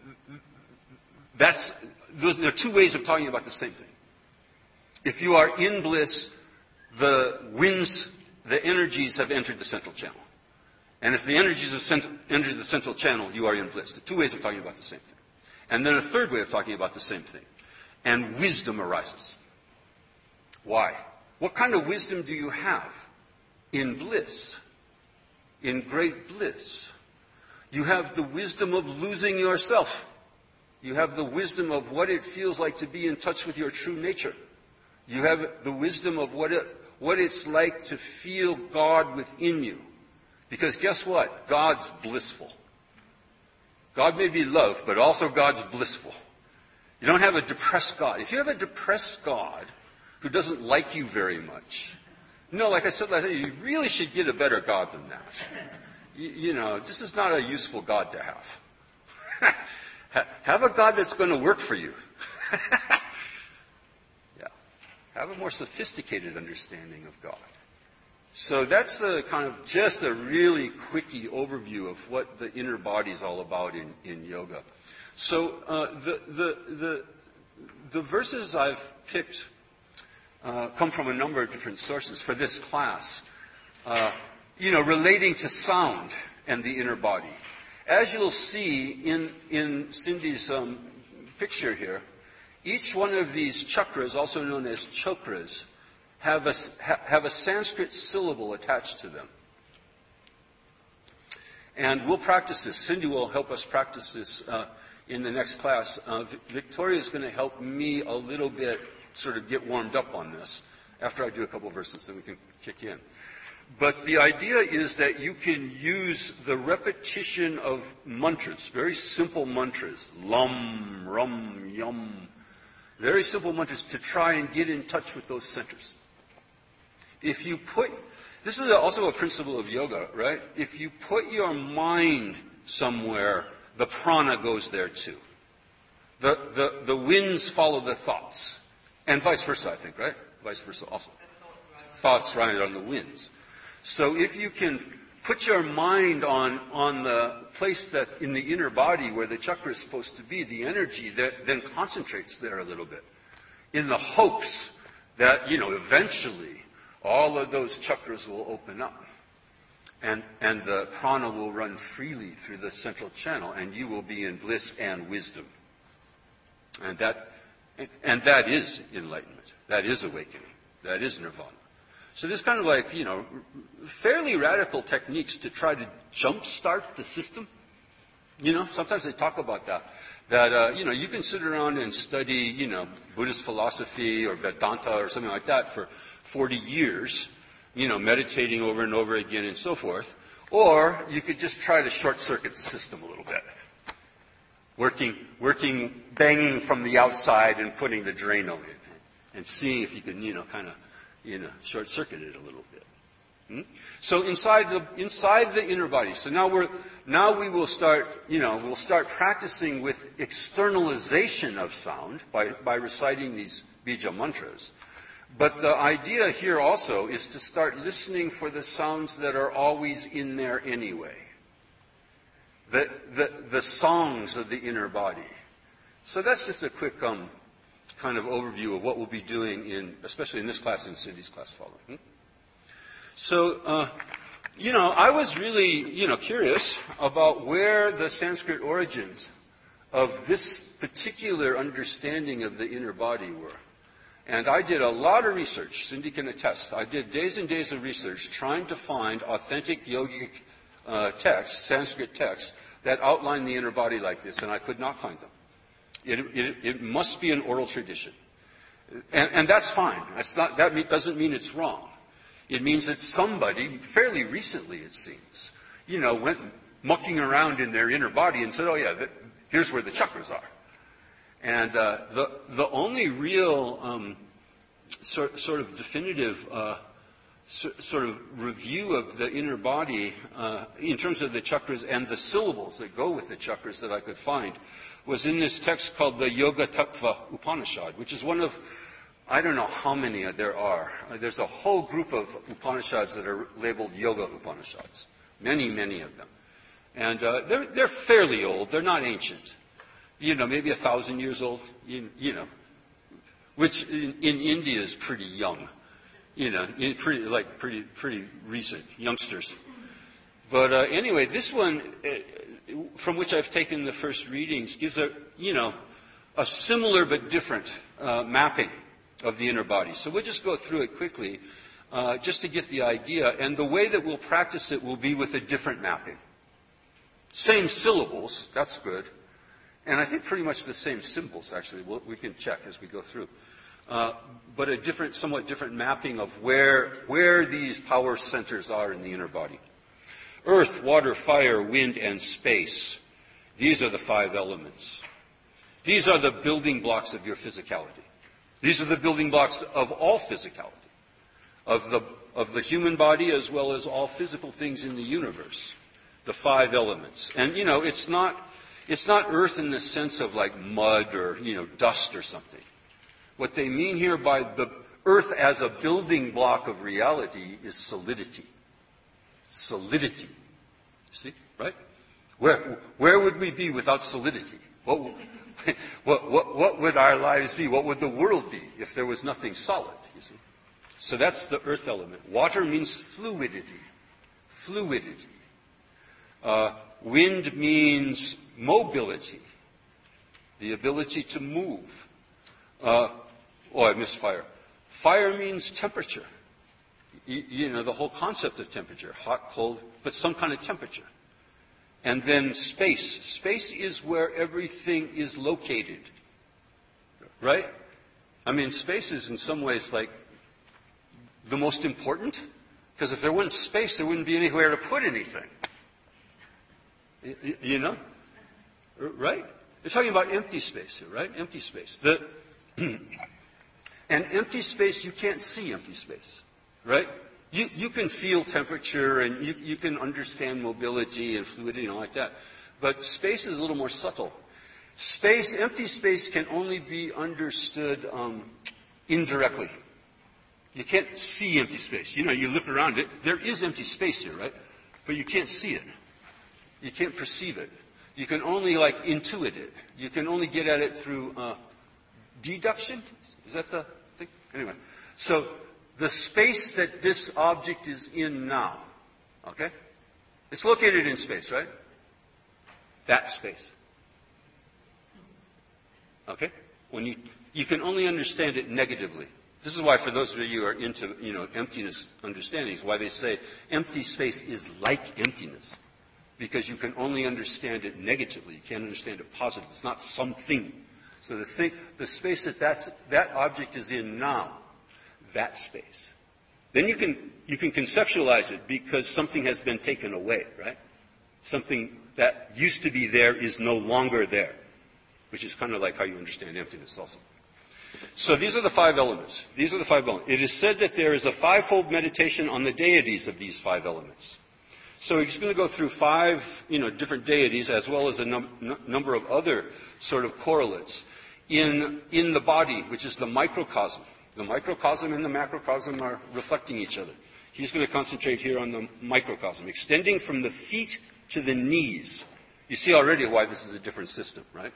that's, those, there are two ways of talking about the same thing. If you are in bliss, the winds, the energies have entered the central channel. And if the energies have cent- entered the central channel, you are in bliss. The two ways of talking about the same thing. And then a third way of talking about the same thing. And wisdom arises. Why? What kind of wisdom do you have in bliss? In great bliss. You have the wisdom of losing yourself. You have the wisdom of what it feels like to be in touch with your true nature. You have the wisdom of what it, what it's like to feel God within you. Because guess what? God's blissful. God may be love, but also God's blissful. You don't have a depressed God. If you have a depressed God who doesn't like you very much, no, like I said last night, you really should get a better God than that. You, you know, this is not a useful God to have. Have a God that's going to work for you. Yeah. Have a more sophisticated understanding of God. So that's the kind of just a really quickie overview of what the inner body is all about in, in yoga. So uh, the, the the the verses I've picked uh, come from a number of different sources for this class. Uh, you know, relating to sound and the inner body. As you'll see in in Cindy's um, picture here, each one of these chakras, also known as chokras, have a, have a Sanskrit syllable attached to them. And we'll practice this. Cindy will help us practice this uh, in the next class. Uh, Victoria is going to help me a little bit sort of get warmed up on this after I do a couple of verses, then we can kick in. But the idea is that you can use the repetition of mantras, very simple mantras, lum, rum, yum, very simple mantras to try and get in touch with those centers. If you put, this is also a principle of yoga, right? If you put your mind somewhere, the prana goes there too. The, the, the winds follow the thoughts. And vice versa, I think, right? Vice versa also. Thoughts ride on the winds. So if you can put your mind on, on the place that in the inner body where the chakra is supposed to be, the energy that then concentrates there a little bit, in the hopes that, you know, eventually all of those chakras will open up and, and the prana will run freely through the central channel and you will be in bliss and wisdom. And that, and that is enlightenment. That is awakening. That is nirvana. So there's kind of like, you know, fairly radical techniques to try to jumpstart the system. You know, sometimes they talk about that. That, uh, you know, you can sit around and study, you know, Buddhist philosophy or Vedanta or something like that for forty years, you know, meditating over and over again and so forth. Or you could just try to short-circuit the system a little bit. Working, working, banging from the outside and putting the Drano in. And seeing if you can, you know, kind of, you know, short-circuit it a little bit. Hmm? So inside the inside the inner body. So now we're now we will start, you know, we'll start practicing with externalization of sound by by reciting these bija mantras. But the idea here also is to start listening for the sounds that are always in there anyway. The the the songs of the inner body. So that's just a quick um. kind of overview of what we'll be doing in, especially in this class and Cindy's class following. So, uh, you know, I was really, you know, curious about where the Sanskrit origins of this particular understanding of the inner body were. And I did a lot of research. Cindy can attest. I did days and days of research trying to find authentic yogic uh, texts, Sanskrit texts, that outline the inner body like this, and I could not find them. It, it, it must be an oral tradition. And, and that's fine. That's not, that mean, doesn't mean it's wrong. It means that somebody, fairly recently it seems, you know, went mucking around in their inner body and said, oh yeah, that, here's where the chakras are. And uh, the, the only real um, sort, sort of definitive uh, so, sort of review of the inner body uh, in terms of the chakras and the syllables that go with the chakras that I could find was in this text called the Yoga Tattva Upanishad, which is one of, I don't know how many there are. There's a whole group of Upanishads that are labeled Yoga Upanishads. Many, many of them. And uh, they're, they're fairly old. They're not ancient. You know, maybe a thousand years old, you, you know, which in, in India is pretty young. You know, in pretty, like pretty, pretty recent, youngsters. But uh, anyway, this one, uh, from which I've taken the first readings, gives a, you know, a similar but different uh, mapping of the inner body. So we'll just go through it quickly, uh, just to get the idea. And the way that we'll practice it will be with a different mapping. Same syllables, that's good. And I think pretty much the same symbols, actually. We'll, we can check as we go through. Uh, but a different, somewhat different mapping of where, where these power centers are in the inner body. Earth, water, fire, wind, and space. These are the five elements. These are the building blocks of your physicality. These are the building blocks of all physicality, of the, of the human body as well as all physical things in the universe. The five elements. And, you know, it's not, it's not earth in the sense of like mud or, you know, dust or something. What they mean here by the earth as a building block of reality is solidity. Solidity. See, right? Where, where would we be without solidity? What, what, what, what would our lives be? What would the world be if there was nothing solid? You see? So that's the earth element. Water means fluidity. Fluidity. Uh, wind means mobility. The ability to move. Uh, oh, I missed fire. Fire means temperature. You, you know, the whole concept of temperature. Hot, cold, but some kind of temperature. And then space. Space is where everything is located. Right? I mean, space is in some ways like the most important. Because if there wasn't space, there wouldn't be anywhere to put anything. You, you know? Right? They're talking about empty space here, right? Empty space. The and empty space, you can't see empty space. Right? You, you can feel temperature and you, you can understand mobility and fluidity and all like that. But space is a little more subtle. Space, empty space can only be understood um, indirectly. You can't see empty space. You know, you look around it. There is empty space here, right? But you can't see it. You can't perceive it. You can only, like, intuit it. You can only get at it through uh, deduction. Is that the thing? Anyway. So, the space that this object is in now, okay? It's located in space, right? That space. Okay? When you, you can only understand it negatively. This is why for those of you who are into, you know, emptiness understandings, why they say empty space is like emptiness. because you can only understand it negatively. You can't understand it positively. It's not something. So the thing, the space that that's, that object is in now, that space. Then you can, you can conceptualize it because something has been taken away, right? Something that used to be there is no longer there, which is kind of like how you understand emptiness also. So these are the five elements. These are the five elements. It is said that there is a fivefold meditation on the deities of these five elements. So we're just going to go through five, you know, different deities as well as a num- n- number of other sort of correlates in, in the body, which is the microcosm. The microcosm and the macrocosm are reflecting each other. He's going to concentrate here on the microcosm, extending from the feet to the knees. You see already why this is a different system, right?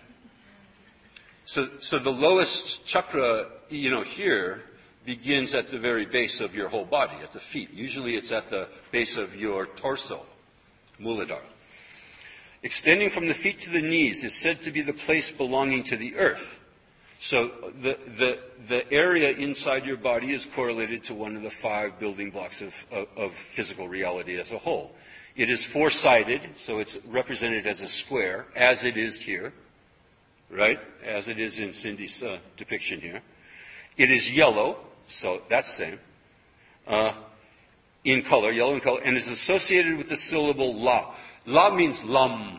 So, so the lowest chakra, you know, here begins at the very base of your whole body, at the feet. Usually it's at the base of your torso, Muladhara. Extending from the feet to the knees is said to be the place belonging to the earth. So the, the, the area inside your body is correlated to one of the five building blocks of, of, of physical reality as a whole. It is four-sided, so it's represented as a square, as it is here, right? As it is in Cindy's uh, depiction here. It is yellow, so that's the same, uh, in color, yellow in color, and is associated with the syllable la. La means lam.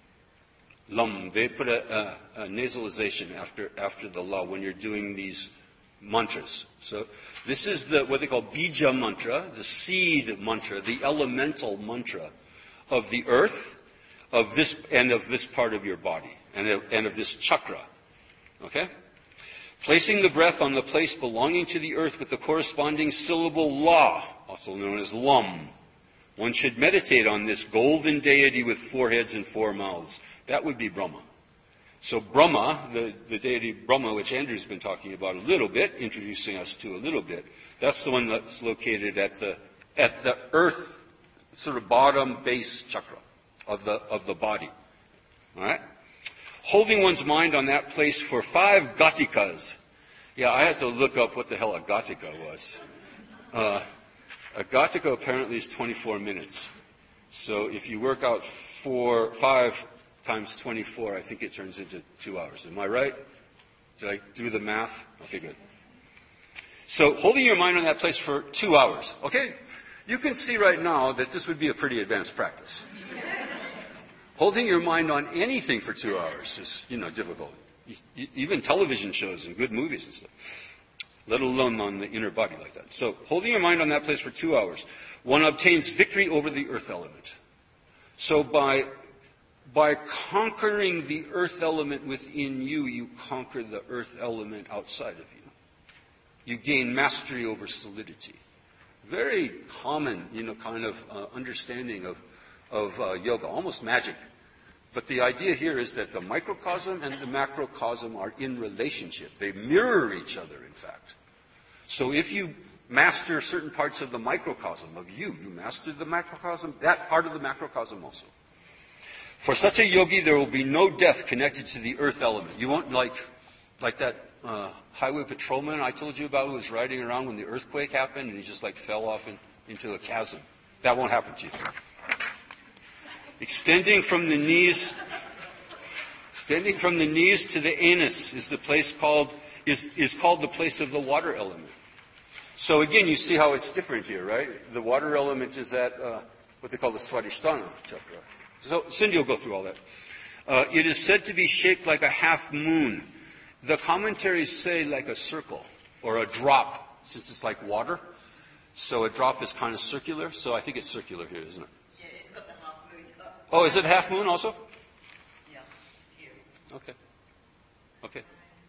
Lam. They put a, a, a nasalization after after the la when you're doing these mantras. So this is the what they call bija mantra, the seed mantra, the elemental mantra of the earth, of this and of this part of your body, and of, and of this chakra. Okay? Placing the breath on the place belonging to the earth with the corresponding syllable la, also known as lam. One should meditate on this golden deity with four heads and four mouths. That would be Brahma. So Brahma, the, the deity Brahma, which Andrew's been talking about a little bit, introducing us to a little bit, that's the one that's located at the at the earth, sort of bottom base chakra of the of the body. All right? Holding one's mind on that place for five gatikas. Yeah, I had to look up what the hell a gatika was. Uh, a gatika apparently is twenty-four minutes. So if you work out four, five times twenty-four, I think it turns into two hours. Am I right? Did I do the math? Okay, good. So holding your mind on that place for two hours. Okay? You can see right now that this would be a pretty advanced practice. Holding your mind on anything for two hours is, you know, difficult. Even television shows and good movies and stuff. Let alone on the inner body like that. So, holding your mind on that place for two hours, one obtains victory over the earth element. So by, by conquering the earth element within you, you conquer the earth element outside of you. You gain mastery over solidity. Very common, you know, kind of uh, understanding of of uh, yoga, almost magic. But the idea here is that the microcosm and the macrocosm are in relationship. They mirror each other, in fact. So if you master certain parts of the microcosm of you, you master the macrocosm, that part of the macrocosm also. For such a yogi, there will be no death connected to the earth element. You won't like, like that uh, highway patrolman I told you about who was riding around when the earthquake happened and he just like fell off in, into a chasm. That won't happen to you. Extending from the knees, extending from the knees to the anus is the place called is is called the place of the water element. So again, you see how it's different here, right? The water element is at uh, what they call the Swadhisthana chakra. So Cindy will go through all that. Uh, it is said to be shaped like a half moon. The commentaries say like a circle or a drop, since it's like water. So a drop is kind of circular. So I think it's circular here, isn't it? Oh, is it half moon also? Yeah, here. Okay. Okay.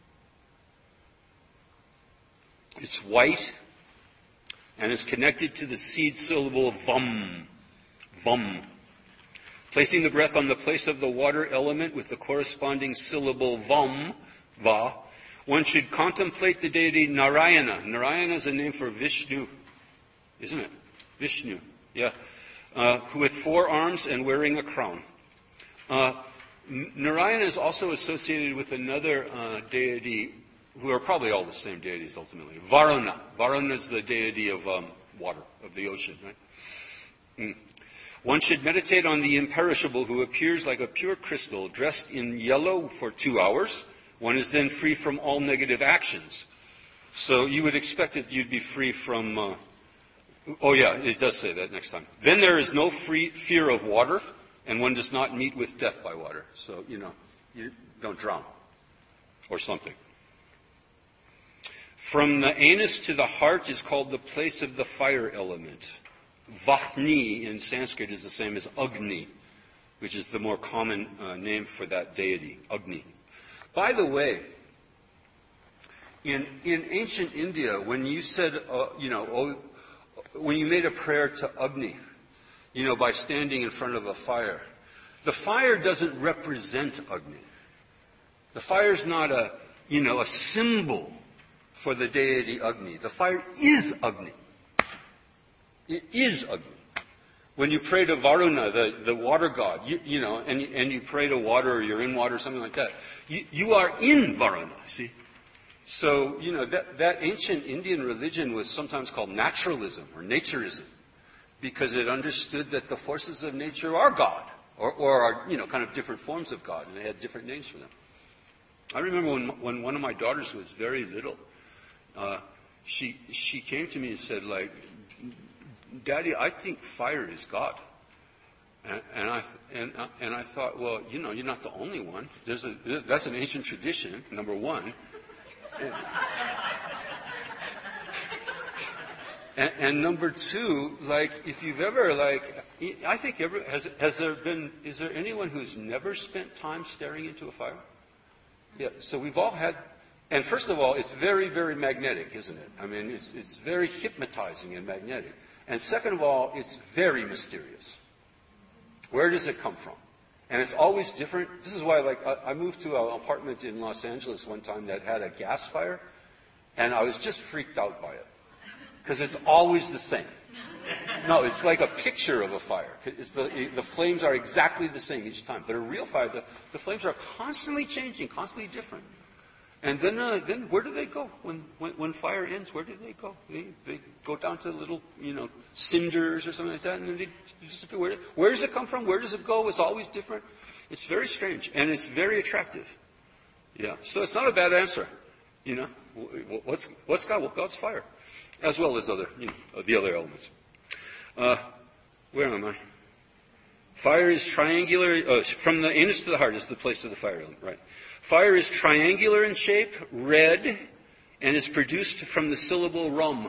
It's white and is connected to the seed syllable vam. Vam. Placing the breath on the place of the water element with the corresponding syllable vam, va, one should contemplate the deity Narayana. Narayana is a name for Vishnu, isn't it? Vishnu, yeah. Uh, with four arms and wearing a crown. Uh, Narayana is also associated with another uh, deity, who are probably all the same deities ultimately. Varuna. Varuna is the deity of um, water, of the ocean, right? Mm. One should meditate on the imperishable who appears like a pure crystal, dressed in yellow for two hours. One is then free from all negative actions. So you would expect that you'd be free from... Uh, oh yeah, it does say that next time. Then there is no free fear of water, and one does not meet with death by water. So, you know, you don't drown or something. From the anus to the heart is called the place of the fire element. Vahni in Sanskrit is the same as Agni, which is the more common uh, name for that deity, Agni. By the way, in in ancient India, when you said, uh, you know, oh, when you made a prayer to Agni, you know, by standing in front of a fire, the fire doesn't represent Agni. The fire is not a, you know, a symbol for the deity Agni. The fire is Agni. It is Agni. When you pray to Varuna, the, the water god, you, you know, and, and you pray to water or you're in water or something like that, you, you are in Varuna, see? So, you know, that, that ancient Indian religion was sometimes called naturalism or naturism because it understood that the forces of nature are God or, or are, you know, kind of different forms of God, and they had different names for them. I remember when, when one of my daughters was very little, uh, she, she came to me and said, like, Daddy, I think fire is God. And, and I and and I thought, well, you know, you're not the only one. There's a that's an ancient tradition. Number one. and, and number two, like, if you've ever, like, I think ever has has there been is there anyone who's never spent time staring into a fire? Yeah. So we've all had. And first of all, it's very, very magnetic, isn't it? I mean, it's it's very hypnotizing and magnetic. And second of all, it's very mysterious. Where does it come from? And it's always different. This is why, like, I moved to an apartment in Los Angeles one time that had a gas fire, and I was just freaked out by it. Because it's always the same. No, it's like a picture of a fire. It's the, the flames are exactly the same each time. But a real fire, the, the flames are constantly changing, constantly different. And then, uh, then where do they go when, when when fire ends? Where do they go? They they go down to little, you know, cinders or something like that, and then they disappear. Where, where does it come from? Where does it go? It's always different. It's very strange, and it's very attractive. Yeah. So it's not a bad answer. You know, what's what's God? Well, God's fire, as well as other, you know, the other elements. Uh, where am I? Fire is triangular. Uh, from the anus to the heart is the place of the fire element, right? Fire is triangular in shape, red, and is produced from the syllable rum.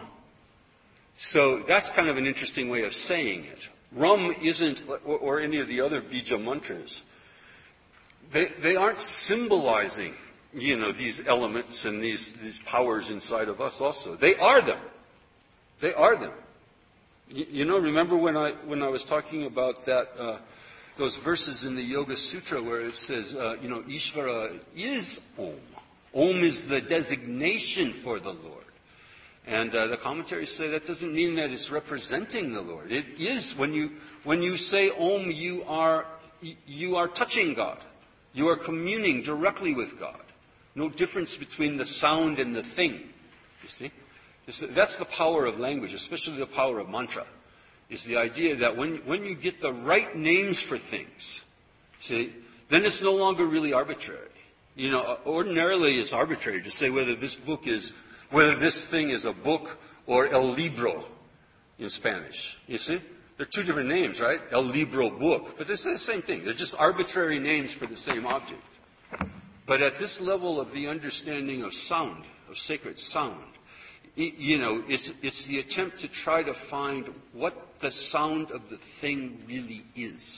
So that's kind of an interesting way of saying it. Rum isn't, or, or any of the other bija mantras, they, they aren't symbolizing, you know, these elements and these, these powers inside of us also. They are them. They are them. You, you know, remember when I when I was talking about that, uh, those verses in the Yoga Sutra where it says, uh, you know, Ishvara is Om. Om is the designation for the Lord. And uh, the commentaries say that doesn't mean that it's representing the Lord. It is, when you when you say Om, you are you are touching God. You are communing directly with God. No difference between the sound and the thing. You see? That's the power of language, especially the power of mantra. Is the idea that when when you get the right names for things, see, then it's no longer really arbitrary. You know, ordinarily it's arbitrary to say whether this book is, whether this thing is a book or el libro in Spanish. You see? They're two different names, right? El libro, book. But it's the same thing. They're just arbitrary names for the same object. But at this level of the understanding of sound, of sacred sound, you know, it's it's the attempt to try to find what the sound of the thing really is.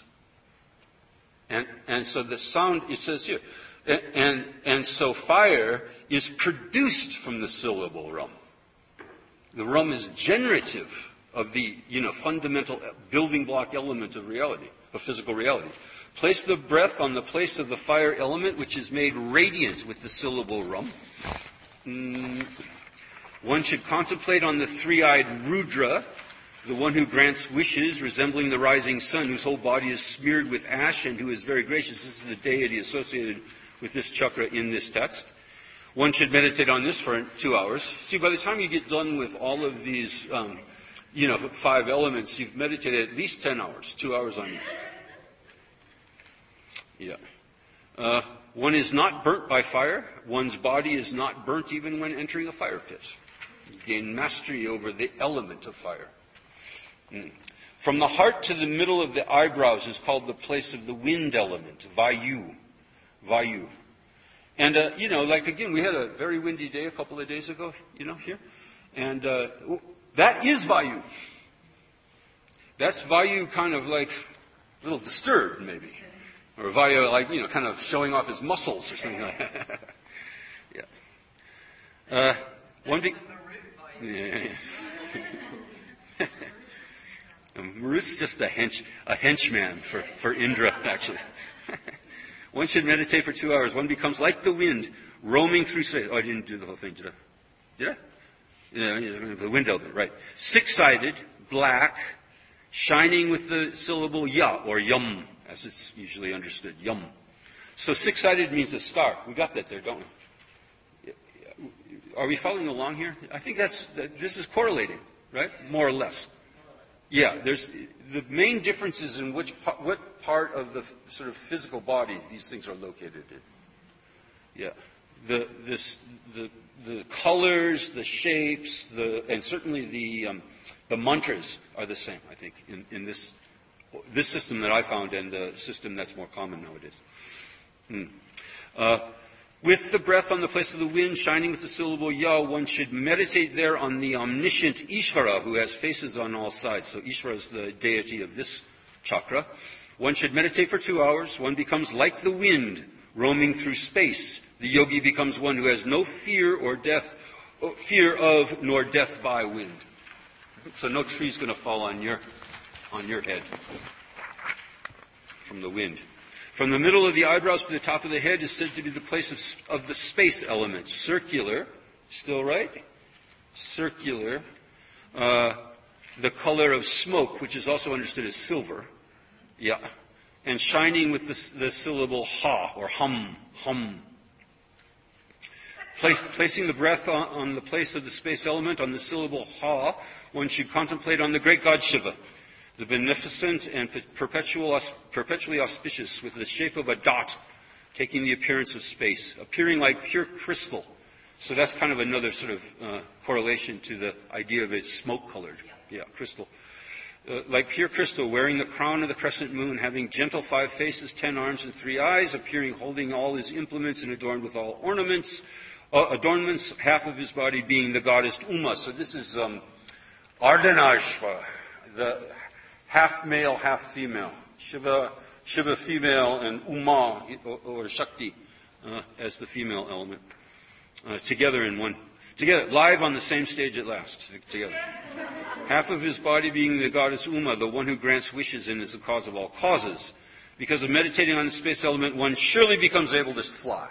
And and so the sound, it says here, and and, and so fire is produced from the syllable rum. The rum is generative of the, you know, fundamental building block element of reality, of physical reality. Place the breath on the place of the fire element, which is made radiant with the syllable rum. Mm. One should contemplate on the three-eyed Rudra, the one who grants wishes, resembling the rising sun, whose whole body is smeared with ash and who is very gracious. This is the deity associated with this chakra in this text. One should meditate on this for two hours. See, by the time you get done with all of these, um, you know, five elements, you've meditated at least ten hours, two hours on you. Yeah. Uh, one is not burnt by fire. One's body is not burnt even when entering a fire pit. You gain mastery over the element of fire. Mm. From the heart to the middle of the eyebrows is called the place of the wind element, Vayu. Vayu. And, uh, you know, like again, we had a very windy day a couple of days ago, you know, here. And uh, that is Vayu. That's Vayu kind of like a little disturbed, maybe. Or Vayu, like, you know, kind of showing off his muscles or something like that. Yeah. Uh, one big... Yeah. Marut's just a hench, a henchman for, for Indra, actually. One should meditate for two hours. One becomes like the wind, roaming through space. Oh, I didn't do the whole thing, did I? Did I? Yeah, the wind element, right. Six-sided, black, shining with the syllable ya, or yum, as it's usually understood, yum. So six-sided means a star. We got that there, don't we? Are we following along here? I think that's, this is correlating, right? More or less. Yeah, there's the main difference is in which what part of the sort of physical body these things are located in. Yeah, the this the the colors, the shapes, the and certainly the um, the mantras are the same. I think in, in this this system that I found and the system that's more common nowadays. Hmm. Uh, With the breath on the place of the wind, shining with the syllable ya, one should meditate there on the omniscient Ishvara, who has faces on all sides. So Ishvara is the deity of this chakra. One should meditate for two hours. One becomes like the wind, roaming through space. The yogi becomes one who has no fear or death, fear of nor death by wind. So no tree's going to fall on your, on your head from the wind. From the middle of the eyebrows to the top of the head is said to be the place of, of the space element. Circular, still right? Circular. Uh, the color of smoke, which is also understood as silver. Yeah. And shining with the, the syllable ha, or hum, hum. Place, placing the breath on, on the place of the space element, on the syllable ha, one should contemplate on the great god Shiva, the beneficent and perpetual, perpetually auspicious, with the shape of a dot, taking the appearance of space, appearing like pure crystal. So that's kind of another sort of uh, correlation to the idea of it smoke-colored. Yeah, crystal. Uh, like pure crystal, wearing the crown of the crescent moon, having gentle five faces, ten arms, and three eyes, appearing holding all his implements and adorned with all ornaments, uh, adornments, half of his body being the goddess Uma. So this is um, Ardhanashva, the half male, half female. Shiva, Shiva female, and Uma, or, or Shakti, uh, as the female element. Uh, together in one, together, live on the same stage at last, together. Half of his body being the goddess Uma, the one who grants wishes and is the cause of all causes. Because of meditating on the space element, one surely becomes able to fly.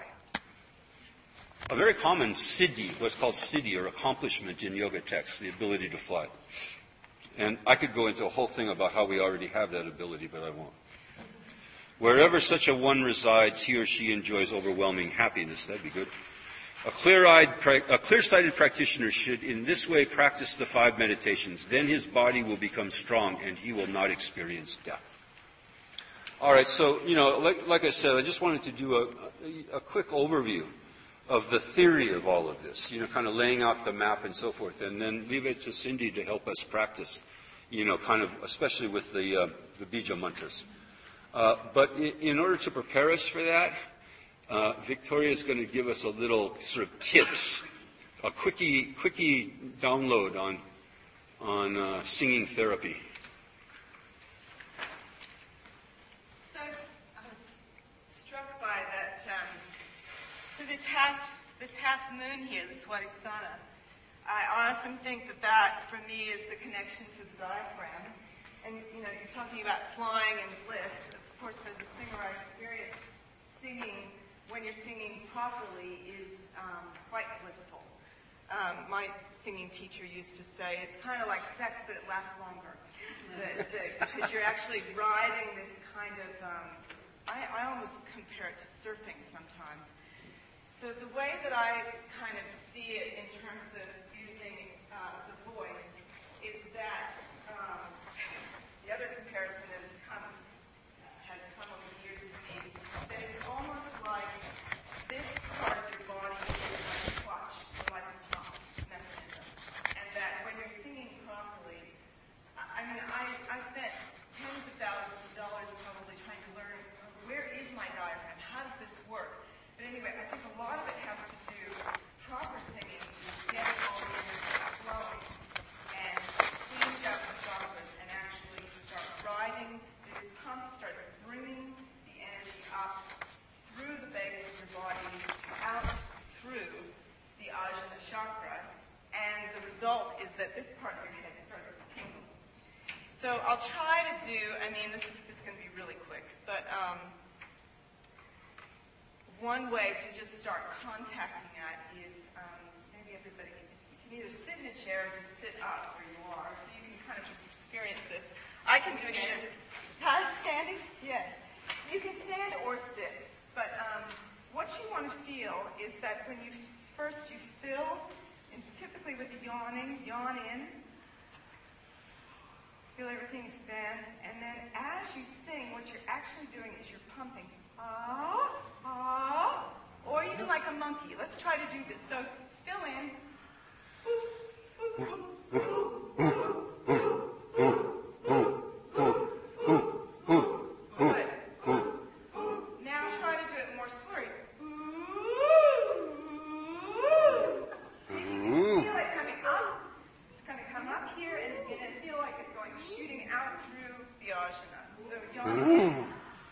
A very common siddhi, what's called siddhi, or accomplishment in yoga texts, the ability to fly. And I could go into a whole thing about how we already have that ability, but I won't. Wherever such a one resides, he or she enjoys overwhelming happiness. That'd be good. A clear-eyed, a clear-sighted practitioner should in this way practice the five meditations. Then his body will become strong and he will not experience death. All right, so, you know, like, like I said, I just wanted to do a, a quick overview of the theory of all of this, you know, kind of laying out the map and so forth, and then leave it to Cindy to help us practice, you know, kind of, especially with the, uh, the Bija mantras. Uh, but in, in order to prepare us for that, uh, Victoria is going to give us a little sort of tips, a quickie, quickie download on, on uh, singing therapy. So I was struck by that. Um, so this half, this half moon here, the Swadhisthana, I often think that that, for me, is the connection to the diaphragm. And, you know, you're talking about flying and bliss. Of course, as a singer, I experience singing, when you're singing properly, is um, quite blissful. Um, my singing teacher used to say, it's kind of like sex, but it lasts longer. Because you're actually riding this kind of, um, I, I almost compare it to surfing sometimes. So the way that I kind of see it in terms of using uh, the voice is that um, the other comparison that has come, has come over the years with me, that it's almost like this part of your body is like a clutch, or like a pump mechanism. And that when you're singing properly, I mean, I, I spent tens of thousands of dollars probably trying to learn where is my diaphragm, how does this work? But anyway, I think a lot of it has to do with proper singing, getting all the energy flowing, and cleaning out the chakras and actually start riding. This pump starts bringing the energy up through the base of the body, out through the Ajna chakra, and the result is that this part of your head starts to tingle. So I'll try to do, I mean, this is just going to be really quick, but um, one way to just start contacting that is um, maybe everybody, you can either sit in a chair or just sit up where you are, so you can kind of just experience this. I can do it either. Huh? Standing? Yes. You can stand or sit, but um, what you want to feel is that when you first you fill, and typically with the yawning, yawn in, feel everything expand, and then as you sing, what you're actually doing is you're pumping. Ah, ah, or even like a monkey. Let's try to do this. So fill in. Good. Now try to do it more slurry. See, you can feel it coming up. It's going to come up here, and it's going to feel like it's going shooting out through the ajna. So yawn in.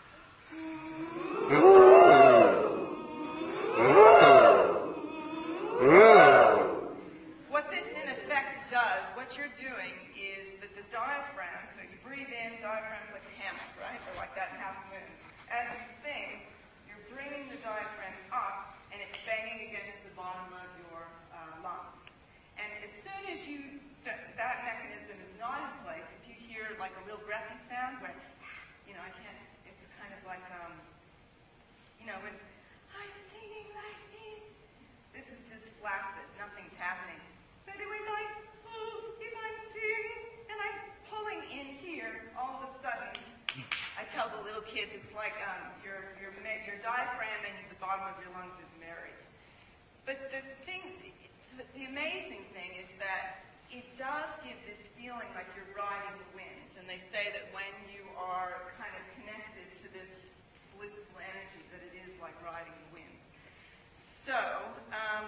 What this in effect does, what you're doing is that the diaphragm, so you breathe in, diaphragm's like a hammock, right? Or like that half moon. As you sing, you're bringing the diaphragm up, and it's banging against the bottom of your uh, lungs. And as soon as you, that, that mechanism is not in place, if you hear like a real breathy sound where, you know, I can't, it's kind of like, um, you know, it's, I'm singing like this. This is just flaccid, nothing's happening. But when I, oh, if I'm singing and I'm pulling in here, all of a sudden, I tell the little kids, it's like um, your, your, your diaphragm and the bottom of your lungs is married. But the thing, the amazing thing is that it does give this feeling like you're riding the winds. And they say that when you are kind of connected to this blissful energy, that it is like riding the winds. So, um,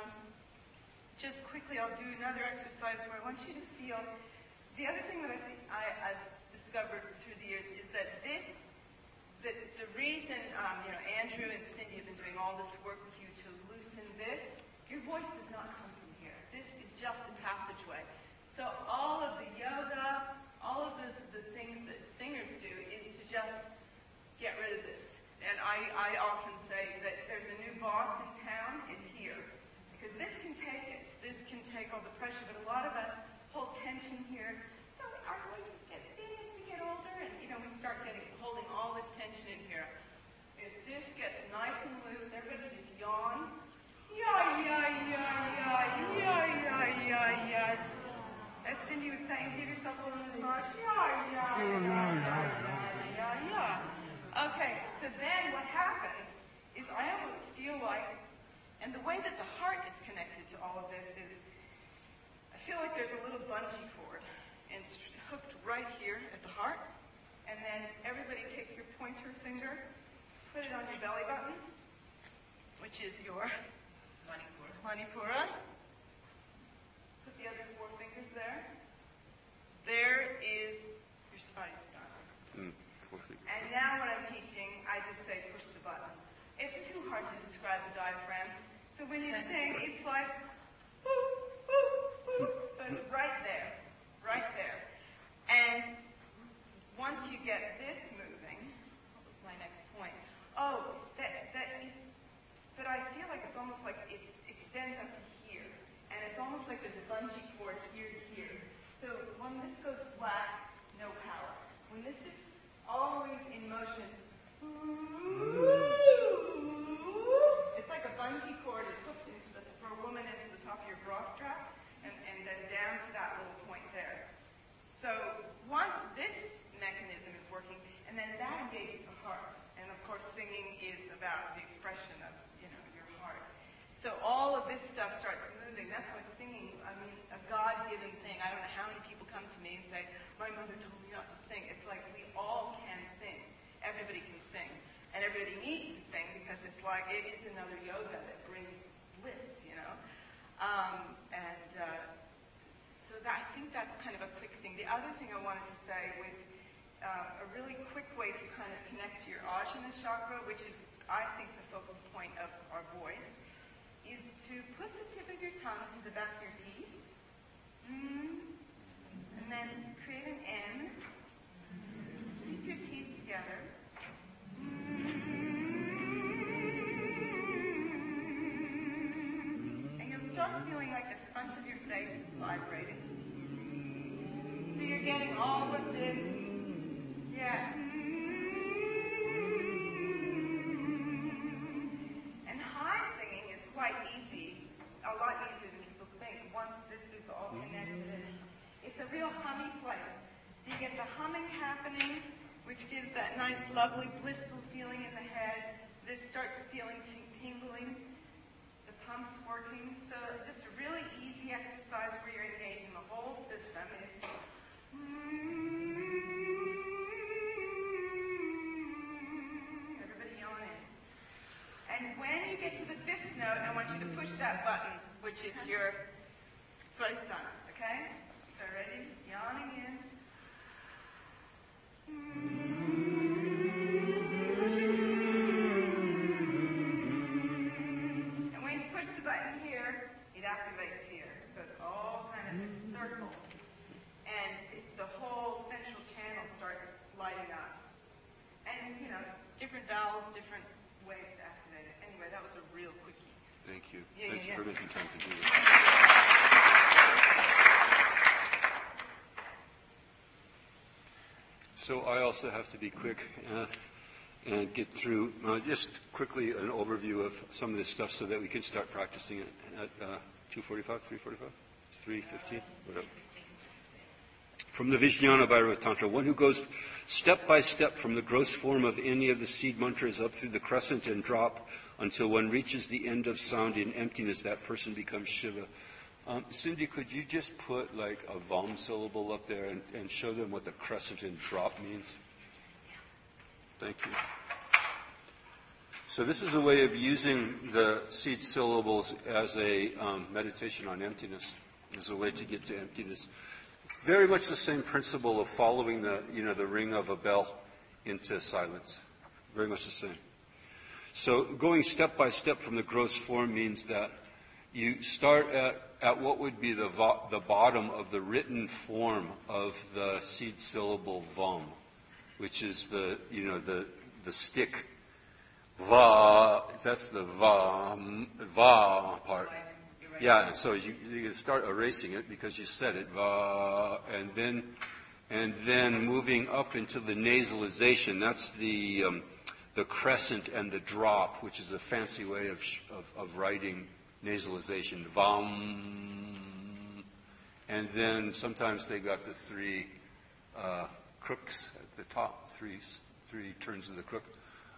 just quickly, I'll do another exercise where I want you to feel. The other thing that I think I, I've discovered through the years is that this, that the reason, um, you know, Andrew and Cindy have been doing all this work with you to loosen this. Your voice does not come from here. This is just a passageway. So all of the yoga, all of the, the things that singers do is to just get rid of this. And I, I often say that there's a new boss in town, it's here. Because this can take it. This can take all the pressure, but a lot of us hold tension here. So our voices get thin as we get older, and you know, we start getting holding all this tension in here. If this gets nice and loose, everybody just yawn. Yeah, yeah, yeah, yeah, yeah, yeah, yeah, yeah. As Cindy was saying, give yourself a little massage. Yeah, yeah, yeah, yeah, yeah, yeah, yeah. Okay, so then what happens is I almost feel like, and the way that the heart is connected to all of this is, I feel like there's a little bungee cord, and it's hooked right here at the heart, and then everybody take your pointer finger, put it on your belly button, which is your Manipura. Manipura. Put the other four fingers there. There is your spine stone. Mm, and now when I'm teaching, I just say push the button. It's too hard to describe the diaphragm. So when you sing, it's like, whoo, whoo, whoo. So it's right there, right there. And once you get this moving, what was my next point? Oh, that that is, but I feel like it's almost like it extends up to here. And it's almost like there's a bungee cord here to here. So when this goes flat, no power. When this is always in motion, it's like a bungee cord is hooked into the, for a woman into the top of your bra strap, and, and then down to that little point there. about the expression of, you know, your heart. So all of this stuff starts moving. That's what singing, I mean, a God-given thing. I don't know how many people come to me and say, my mother told me not to sing. It's like we all can sing. Everybody can sing. And everybody needs to sing because it's like, it is another yoga that brings bliss, you know. Um, and uh, so that, I think that's kind of a quick thing. The other thing I wanted to say was uh, a really quick way to kind of connect to your Ajna chakra, which is, I think, the focal point of our voice, is to put the tip of your tongue to the back of your teeth, mm, and then create an N. Keep your teeth together. And you'll start feeling like the front of your face is vibrating. So you're getting all of this, yeah. And high singing is quite easy, a lot easier than people think, once this is all connected. It's a real hummy place. So you get the humming happening, which gives that nice, lovely, blissful feeling in the head. This starts feeling t- tingling. The pump's working. So just a really easy exercise where you're engaging the whole system is everybody yawning. And when you get to the fifth note, I want you to push that button, which is your Swadhisthana, okay? So ready? Yawning in. And when you push the button here, it activates here. So it's all kind of this circle. And it, the whole central channel starts lighting up. And, you know, different vowels, different ways to activate it. Anyway, that was a real quickie. Thank you. Yeah, Thanks yeah, for yeah. making time to do that. So I also have to be quick uh, and get through uh, just quickly an overview of some of this stuff so that we can start practicing it at uh, two forty-five, three forty-five, three fifteen, whatever. From the Vijnana Bhairava Tantra, one who goes step by step from the gross form of any of the seed mantras up through the crescent and drop until one reaches the end of sound in emptiness, that person becomes Shiva. Um, Cindy, could you just put like a Vam syllable up there and, and show them what the crescent and drop means? Thank you. So this is a way of using the seed syllables as a um, meditation on emptiness, as a way to get to emptiness. Very much the same principle of following the, you know, the ring of a bell into silence. Very much the same. So going step by step from the gross form means that you start at, at what would be the, vo- the bottom of the written form of the seed syllable Vam, which is the, you know, the, the stick. Va, that's the Va, Va part. Yeah, so you, you start erasing it because you said it, Va, and then, and then moving up into the nasalization. That's the, um, the crescent and the drop, which is a fancy way of, of, of writing nasalization, Vam, and then sometimes they got the three uh, crooks at the top, three three turns of the crook,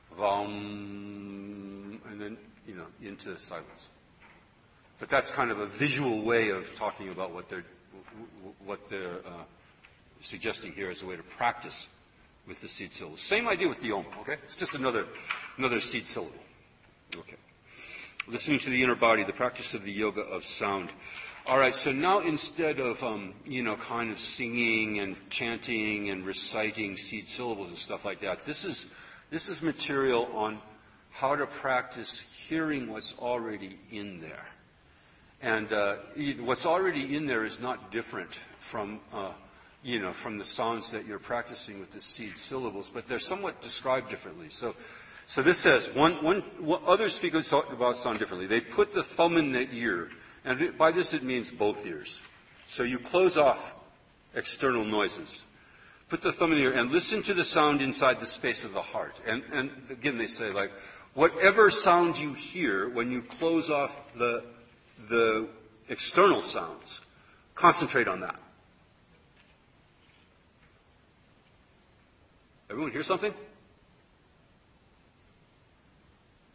Vam, and then, you know, into silence. But that's kind of a visual way of talking about what they're what they're uh, suggesting here as a way to practice with the seed syllable. Same idea with the Om. Okay, it's just another another seed syllable. Okay. Listening to the inner body, the practice of the yoga of sound. All right, so now instead of, um, you know, kind of singing and chanting and reciting seed syllables and stuff like that, this is this is material on how to practice hearing what's already in there. And uh, what's already in there is not different from, uh, you know, from the sounds that you're practicing with the seed syllables, but they're somewhat described differently. So. So this says, one, one, one, other speakers talk about sound differently. They put the thumb in the ear, and by this it means both ears. So you close off external noises. Put the thumb in the ear and listen to the sound inside the space of the heart. And, and again they say, like, whatever sound you hear when you close off the, the external sounds, concentrate on that. Everyone hear something?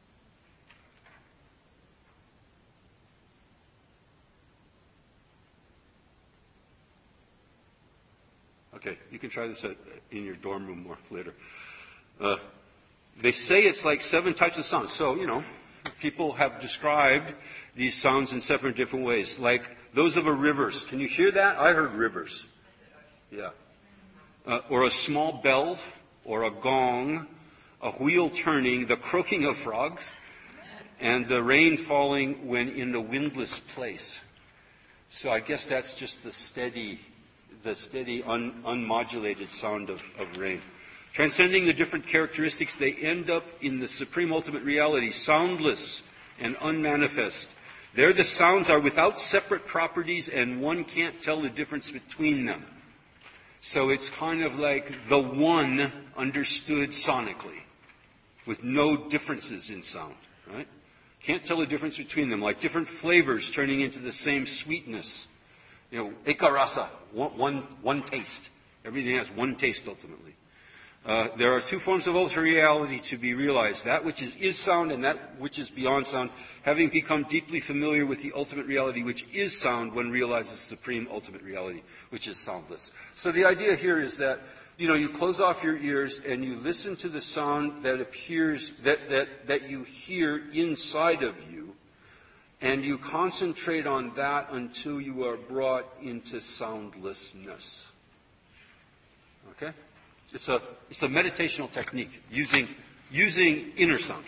Okay, you can try this at, in your dorm room more later. Uh, they say it's like seven types of sounds. So, you know, people have described these sounds in seven different ways. Like those of a rivers. Can you hear that? I heard rivers. Yeah. Uh, or a small bell, or a gong, a wheel turning, the croaking of frogs, and the rain falling when in a windless place. So I guess that's just the steady, the steady, un, unmodulated sound of, of rain. Transcending the different characteristics, they end up in the supreme ultimate reality, soundless and unmanifest. There the sounds are without separate properties, and one can't tell the difference between them. So it's kind of like the one understood sonically, with no differences in sound, right? Can't tell the difference between them, like different flavors turning into the same sweetness. You know, eka rasa, one, one, one taste. Everything has one taste ultimately. Uh, there are two forms of ultimate reality to be realized, that which is, is sound and that which is beyond sound, having become deeply familiar with the ultimate reality which is sound, one realizes the supreme ultimate reality which is soundless. So the idea here is that, you know, you close off your ears and you listen to the sound that appears, that, that, that you hear inside of you, and you concentrate on that until you are brought into soundlessness. Okay? It's a, it's a meditational technique using, using inner sound.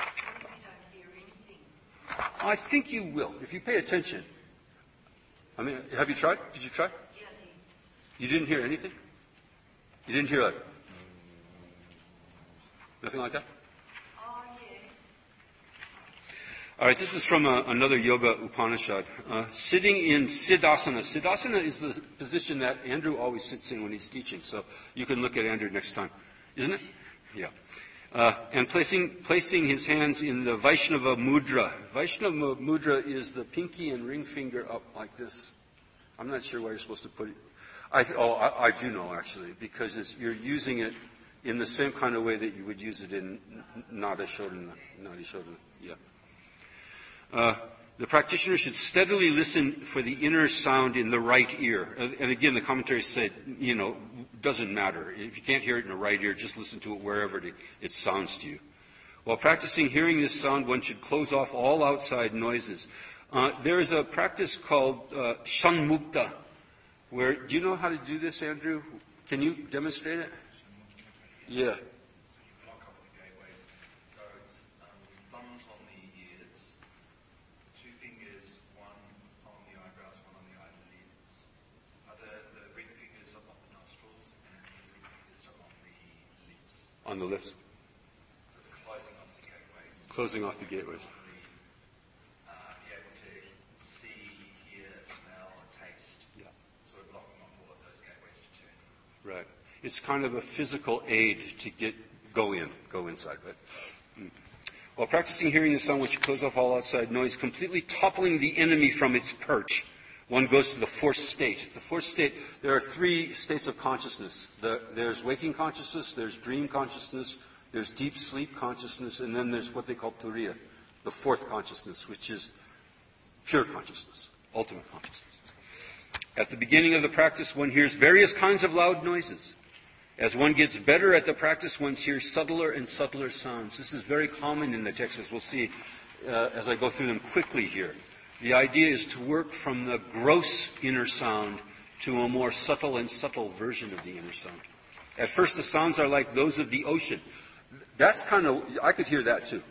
I think you will, if you pay attention. I mean, have you tried? Did you try? You didn't hear anything? You didn't hear like, nothing like that? All right, this is from a, another Yoga Upanishad. Uh, sitting in Siddhasana. Siddhasana is the position that Andrew always sits in when he's teaching, so you can look at Andrew next time. Isn't it? Yeah. Uh, and placing placing his hands in the Vaishnava Mudra. Vaishnava Mudra is the pinky and ring finger up like this. I'm not sure why you're supposed to put it. I, oh, I, I do know, actually, because it's, you're using it in the same kind of way that you would use it in Nada Shodhana. Nadi Shodhana, yeah. Uh, the practitioner should steadily listen for the inner sound in the right ear. And again, the commentaries said, you know, doesn't matter. If you can't hear it in the right ear, just listen to it wherever it, it sounds to you. While practicing hearing this sound, one should close off all outside noises. Uh, there is a practice called uh, Shanmukta, where, do you know how to do this, Andrew? Can you demonstrate it? Yeah. On the lips. So it's closing off the gateways. Closing off the gateways. Uh, be able to see, hear, smell, taste. Yeah. Sort of blocking off all of those gateways to turn. Right. It's kind of a physical aid to get go in, go inside. Right? Mm. While practicing hearing the sound, one should close off all outside noise, completely toppling the enemy from its perch. One goes to the fourth state. The fourth state, there are three states of consciousness. The, there's waking consciousness, there's dream consciousness, there's deep sleep consciousness, and then there's what they call turiya, the fourth consciousness, which is pure consciousness, ultimate consciousness. At the beginning of the practice, one hears various kinds of loud noises. As one gets better at the practice, one hears subtler and subtler sounds. This is very common in the texts, as we'll see uh, as I go through them quickly here. The idea is to work from the gross inner sound to a more subtle and subtle version of the inner sound. At first, the sounds are like those of the ocean. That's kind of, I could hear that too.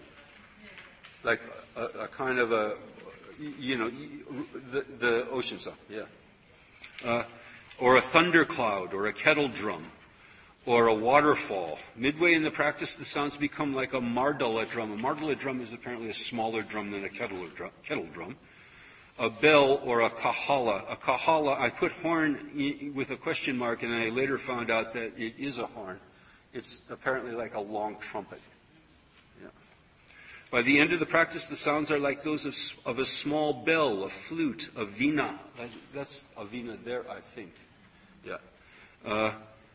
Like a, a kind of a, you know, the, the ocean sound, yeah. Uh, or a thundercloud, or a kettle drum, or a waterfall. Midway in the practice, the sounds become like a mardala drum. A mardala drum is apparently a smaller drum than a kettle drum. Kettle drum. A bell or a kahala. A kahala, I put horn with a question mark, and I later found out that it is a horn. It's apparently like a long trumpet. Yeah. By the end of the practice, the sounds are like those of, of a small bell, a flute, a veena. That's a veena there, I think. Yeah. Uh,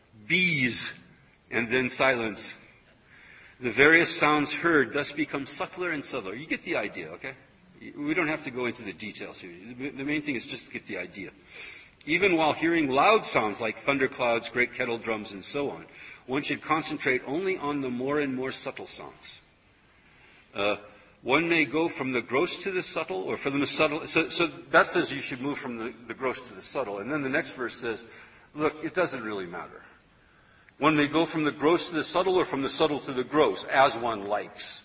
bees, and then silence. The various sounds heard thus become subtler and subtler. You get the idea, okay? We don't have to go into the details here. The main thing is just to get the idea. Even while hearing loud sounds like thunderclouds, great kettle drums, and so on, one should concentrate only on the more and more subtle sounds. Uh, one may go from the gross to the subtle, or from the subtle. So, so that says you should move from the, the gross to the subtle. And then the next verse says, look, it doesn't really matter. One may go from the gross to the subtle, or from the subtle to the gross, as one likes.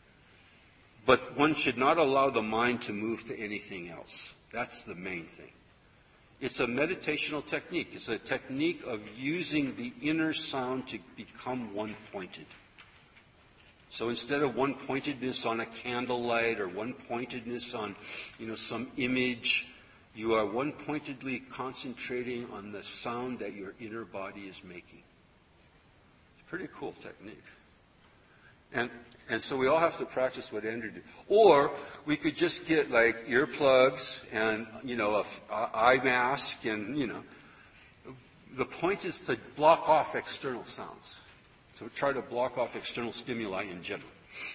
But one should not allow the mind to move to anything else. That's the main thing. It's a meditational technique. It's a technique of using the inner sound to become one-pointed. So instead of one-pointedness on a candlelight or one-pointedness on, you know, some image, you are one-pointedly concentrating on the sound that your inner body is making. It's a pretty cool technique. And and so we all have to practice what Andrew did. Or we could just get like earplugs and, you know, a, a eye mask and, you know. The point is to block off external sounds. So try to block off external stimuli in general.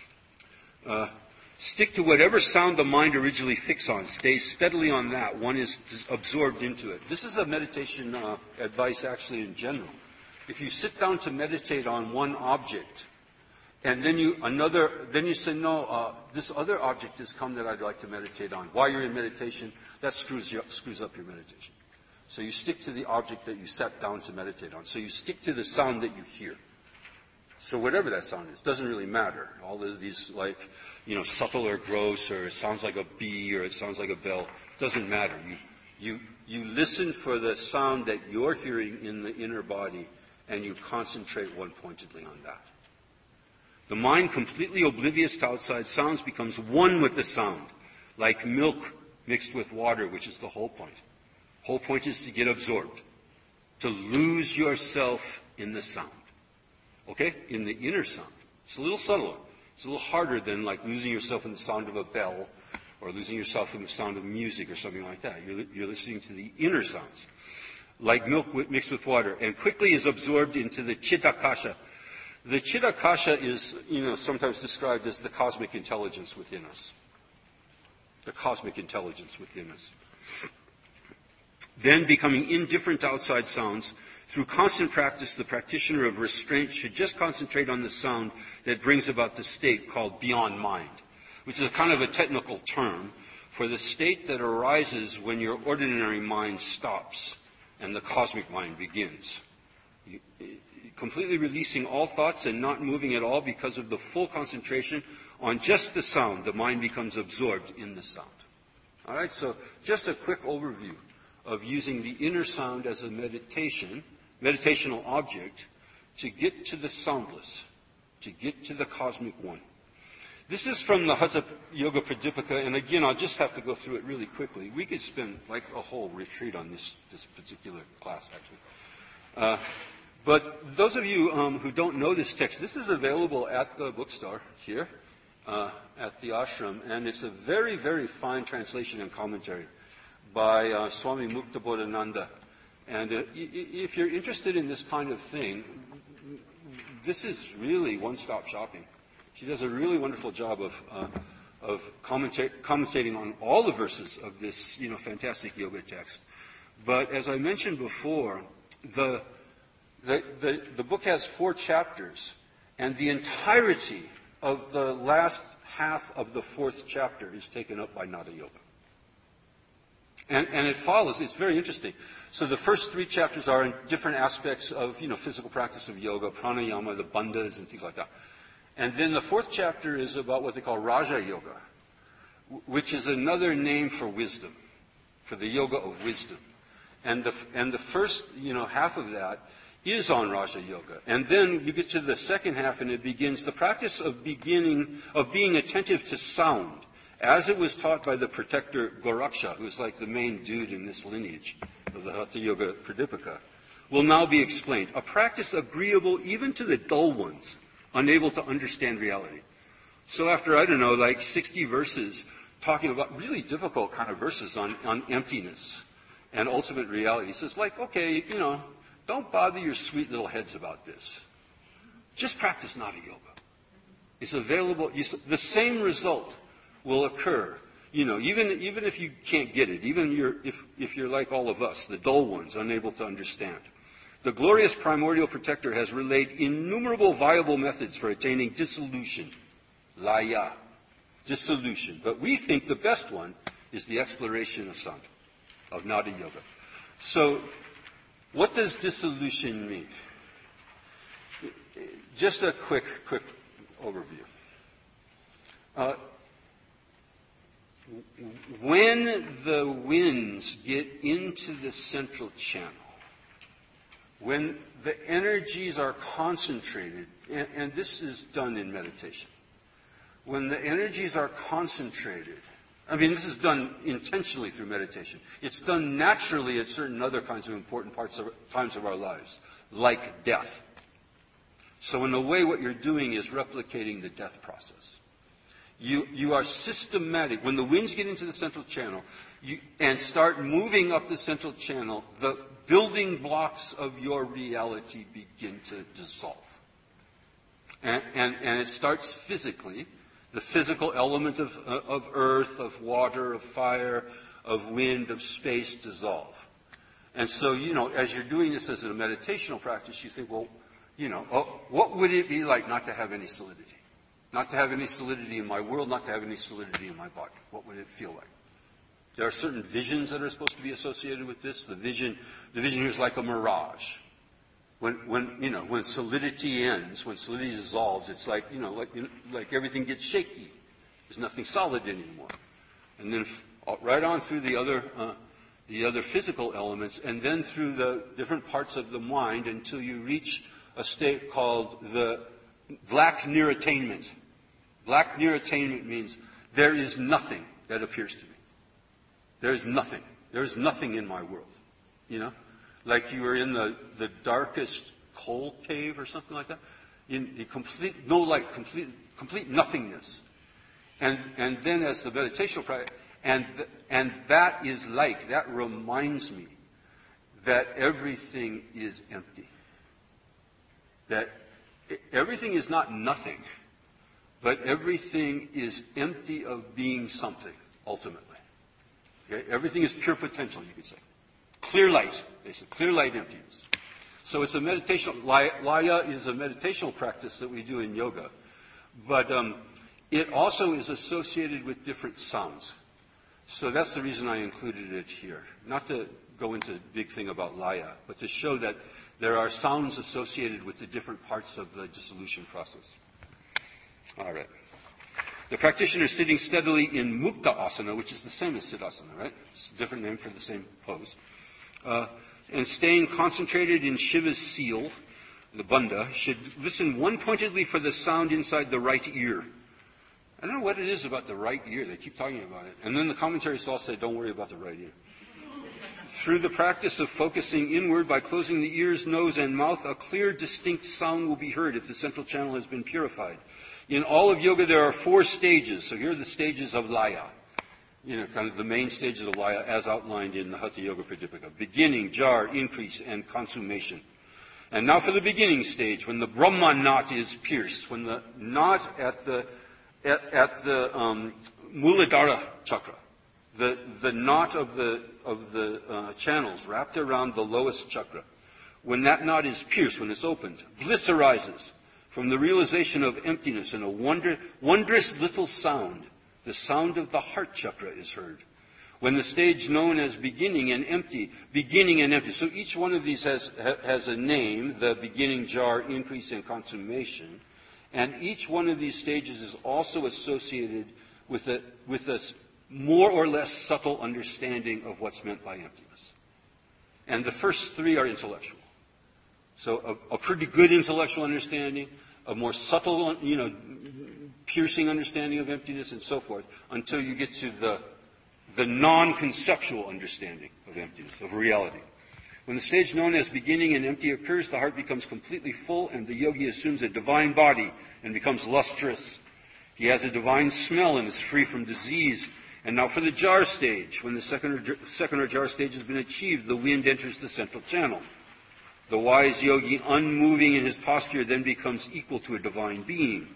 Uh, stick to whatever sound the mind originally fixed on. Stay steadily on that. One is absorbed into it. This is a meditation uh, advice actually in general. If you sit down to meditate on one object, and then you another, then you say, no, uh, this other object has come that I'd like to meditate on. While you're in meditation, that screws you up, screws up your meditation. So you stick to the object that you sat down to meditate on. So you stick to the sound that you hear. So whatever that sound is, doesn't really matter. All of these, like, you know, subtle or gross, or it sounds like a bee, or it sounds like a bell, doesn't matter. You, you, you listen for the sound that you're hearing in the inner body, and you concentrate one-pointedly on that. The mind, completely oblivious to outside sounds, becomes one with the sound, like milk mixed with water, which is the whole point. Whole point is to get absorbed, to lose yourself in the sound. Okay? In the inner sound. It's a little subtler. It's a little harder than like losing yourself in the sound of a bell or losing yourself in the sound of music or something like that. You're, you're listening to the inner sounds, like milk mixed with water, and quickly is absorbed into the Chitakasha. The Chitakasha is, you know, sometimes described as the cosmic intelligence within us. The cosmic intelligence within us. Then, becoming indifferent to outside sounds, through constant practice, the practitioner of restraint should just concentrate on the sound that brings about the state called beyond mind, which is a kind of a technical term for the state that arises when your ordinary mind stops and the cosmic mind begins. You, completely releasing all thoughts and not moving at all because of the full concentration on just the sound, the mind becomes absorbed in the sound. All right, so just a quick overview of using the inner sound as a meditation, meditational object, to get to the soundless, to get to the cosmic one. This is from the Hatha Yoga Pradipika, and again, I'll just have to go through it really quickly. We could spend like a whole retreat on this, this particular class, actually. Uh, but those of you um, who don't know this text, this is available at the bookstore here, uh, at the ashram, and it's a very, very fine translation and commentary by uh, Swami Muktabodhananda. And uh, if you're interested in this kind of thing, this is really one-stop shopping. She does a really wonderful job of uh, of commenta- commentating on all the verses of this, you know, fantastic yoga text. But as I mentioned before, the the the, the book has four chapters, and the entirety of the last half of the fourth chapter is taken up by Nada Yoga. And, and it follows, it's very interesting. So the first three chapters are in different aspects of, you know, physical practice of yoga, pranayama, the bandhas, and things like that. And then the fourth chapter is about what they call Raja Yoga, which is another name for wisdom, for the yoga of wisdom. And the, and the first, you know, half of that is on Raja Yoga. And then you get to the second half and it begins the practice of beginning, of being attentive to sound, as it was taught by the protector Goraksha, who's like the main dude in this lineage of the Hatha Yoga Pradipika, will now be explained. A practice agreeable even to the dull ones, unable to understand reality. So after, I don't know, like sixty verses, talking about really difficult kind of verses on, on emptiness and ultimate reality, he says, like, okay, you know, don't bother your sweet little heads about this. Just practice Nada Yoga. It's available. You, the same result will occur you know, even even if you can't get it, even you're, if if you're like all of us, the dull ones, unable to understand, the glorious primordial protector has relayed innumerable viable methods for attaining dissolution, laya, dissolution. But we think the best one is the exploration of sound, of Nada Yoga. So, what does dissolution mean? Just a quick, quick overview. Uh, when the winds get into the central channel, when the energies are concentrated, and, and this is done in meditation, when the energies are concentrated, I mean, this is done intentionally through meditation. It's done naturally at certain other kinds of important parts of times of our lives, like death. So in a way, what you're doing is replicating the death process. You, you are systematic. When the winds get into the central channel you, and start moving up the central channel, the building blocks of your reality begin to dissolve. And, and, and it starts physically. The physical element of, uh, of earth, of water, of fire, of wind, of space dissolve. And so, you know, as you're doing this as a meditational practice, you think, well, you know, oh, what would it be like not to have any solidity? Not to have any solidity in my world, not to have any solidity in my body. What would it feel like? There are certain visions that are supposed to be associated with this. The vision, the vision here is like a mirage. When, when, you know, when solidity ends, when solidity dissolves, it's like, you know, like, you know, like everything gets shaky. There's nothing solid anymore. And then f- right on through the other, uh, the other physical elements, and then through the different parts of the mind until you reach a state called the black near attainment. Black near attainment means there is nothing that appears to me. There is nothing. There is nothing in my world. You know? Like you were in the, the darkest coal cave or something like that. In, in complete, no light, complete, complete nothingness. And, and then as the meditational practice, and, th- and that is like, that reminds me that everything is empty. That everything is not nothing, but everything is empty of being something, ultimately. Okay? Everything is pure potential, you could say. Clear light, basically. Clear light emptiness. So it's a meditation. Laya is a meditational practice that we do in yoga. But um, it also is associated with different sounds. So that's the reason I included it here. Not to go into a big thing about Laya, but to show that there are sounds associated with the different parts of the dissolution process. All right. The practitioner is sitting steadily in Mukta Asana, which is the same as Siddhasana, right? It's a different name for the same pose. Uh, and staying concentrated in Shiva's seal, the bandha, should listen one-pointedly for the sound inside the right ear. I don't know what it is about the right ear. They keep talking about it. And then the commentaries all say, don't worry about the right ear. Through the practice of focusing inward by closing the ears, nose, and mouth, a clear, distinct sound will be heard if the central channel has been purified. In all of yoga, there are four stages. So here are the stages of Laya. You know, kind of the main stages of Laya as outlined in the Hatha Yoga Pradipika. Beginning, jar, increase, and consummation. And now for the beginning stage, when the Brahma knot is pierced, when the knot at the at, at the um, Muladhara chakra, the the knot of the of the uh, channels wrapped around the lowest chakra, when that knot is pierced, when it's opened, bliss arises from the realization of emptiness, and a wonder, wondrous little sound, the sound of the heart chakra, is heard. When the stage known as beginning and empty, beginning and empty. So each one of these has has a name, the beginning, jar, increase, and consummation. And each one of these stages is also associated with a, with a more or less subtle understanding of what's meant by emptiness. And the first three are intellectual. So a, a pretty good intellectual understanding, a more subtle, you know, piercing understanding of emptiness, and so forth, until you get to the the non-conceptual understanding of emptiness, of reality. When the stage known as beginning and empty occurs, the heart becomes completely full, and the yogi assumes a divine body and becomes lustrous. He has a divine smell and is free from disease. And now for the jar stage. When the second or, second or jar stage has been achieved, the wind enters the central channel. The wise yogi, unmoving in his posture, then becomes equal to a divine being.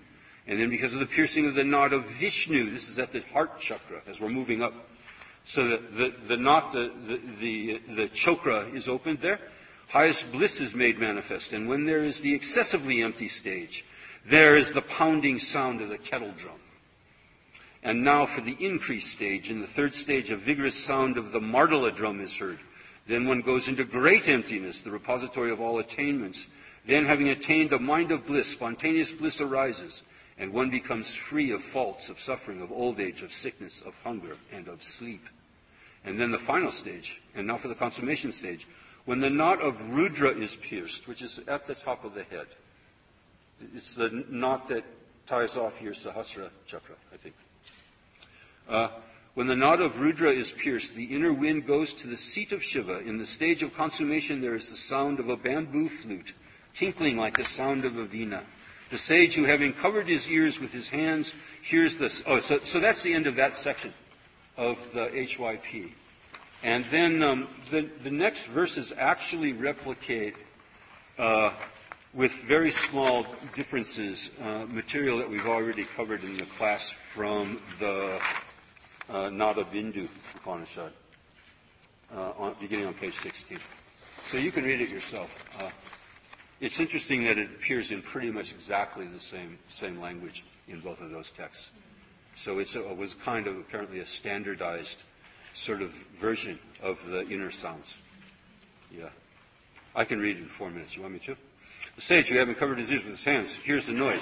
And then because of the piercing of the knot of Vishnu, this is at the heart chakra as we're moving up. So the, the, the knot, the, the, the, the chakra is opened there. Highest bliss is made manifest. And when there is the excessively empty stage, there is the pounding sound of the kettle drum. And now for the increased stage, in the third stage, a vigorous sound of the mardala drum is heard. Then one goes into great emptiness, the repository of all attainments. Then, having attained a mind of bliss, spontaneous bliss arises, and one becomes free of faults, of suffering, of old age, of sickness, of hunger, and of sleep. And then the final stage, and now for the consummation stage, when the knot of Rudra is pierced, which is at the top of the head. It's the knot that ties off your Sahasrara chakra, I think. Uh, when the knot of Rudra is pierced, the inner wind goes to the seat of Shiva. In the stage of consummation, there is the sound of a bamboo flute, tinkling like the sound of a veena. The sage who, having covered his ears with his hands, hears this. Oh, so, so that's the end of that section of the H Y P. And then um, the, the next verses actually replicate, uh, with very small differences, uh, material that we've already covered in the class from the uh, Nada Bindu Upanishad, uh, on, beginning on page sixteen. So you can read it yourself. Uh, it's interesting that it appears in pretty much exactly the same same language in both of those texts. So it's a, it was kind of apparently a standardized sort of version of the inner sounds. Yeah. I can read it in four minutes. You want me to? The sage who, having covered his ears with his hands, hears the noise.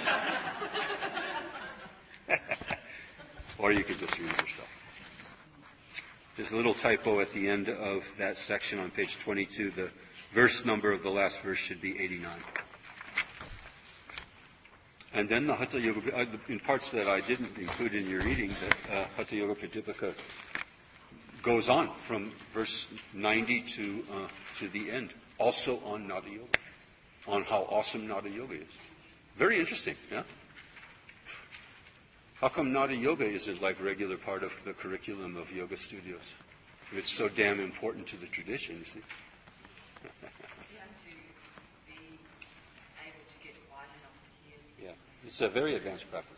Or you could just read it yourself. There's a little typo at the end of that section on page twenty-two. The verse number of the last verse should be eighty-nine. And then the Hatha Yoga, in parts that I didn't include in your reading, that uh, Hatha Yoga Pradipika goes on from verse ninety to uh, to the end, also on Nada Yoga, on how awesome Nada Yoga is. Very interesting, yeah? How come Nada Yoga isn't like a regular part of the curriculum of yoga studios? It's so damn important to the tradition, you see. You have to be able to get wide enough to hear. Yeah, it's a very advanced practice.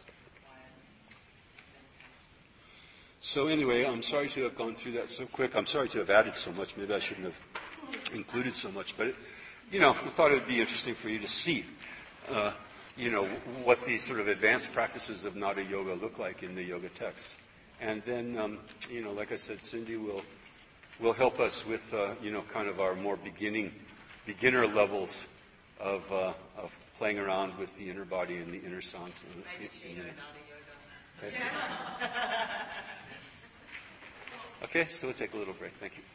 So anyway, I'm sorry to have gone through that so quick. I'm sorry to have added so much. Maybe I shouldn't have included so much. But, it, you know, I thought it would be interesting for you to see, uh, you know, what the sort of advanced practices of Nada Yoga look like in the yoga texts. And then, um, you know, like I said, Cindy will will help us with, uh, you know, kind of our more beginning, beginner levels of uh, of playing around with the inner body and the inner sounds. Maybe Gina and Nada Yoga. Okay. Okay, so we'll take a little break. Thank you.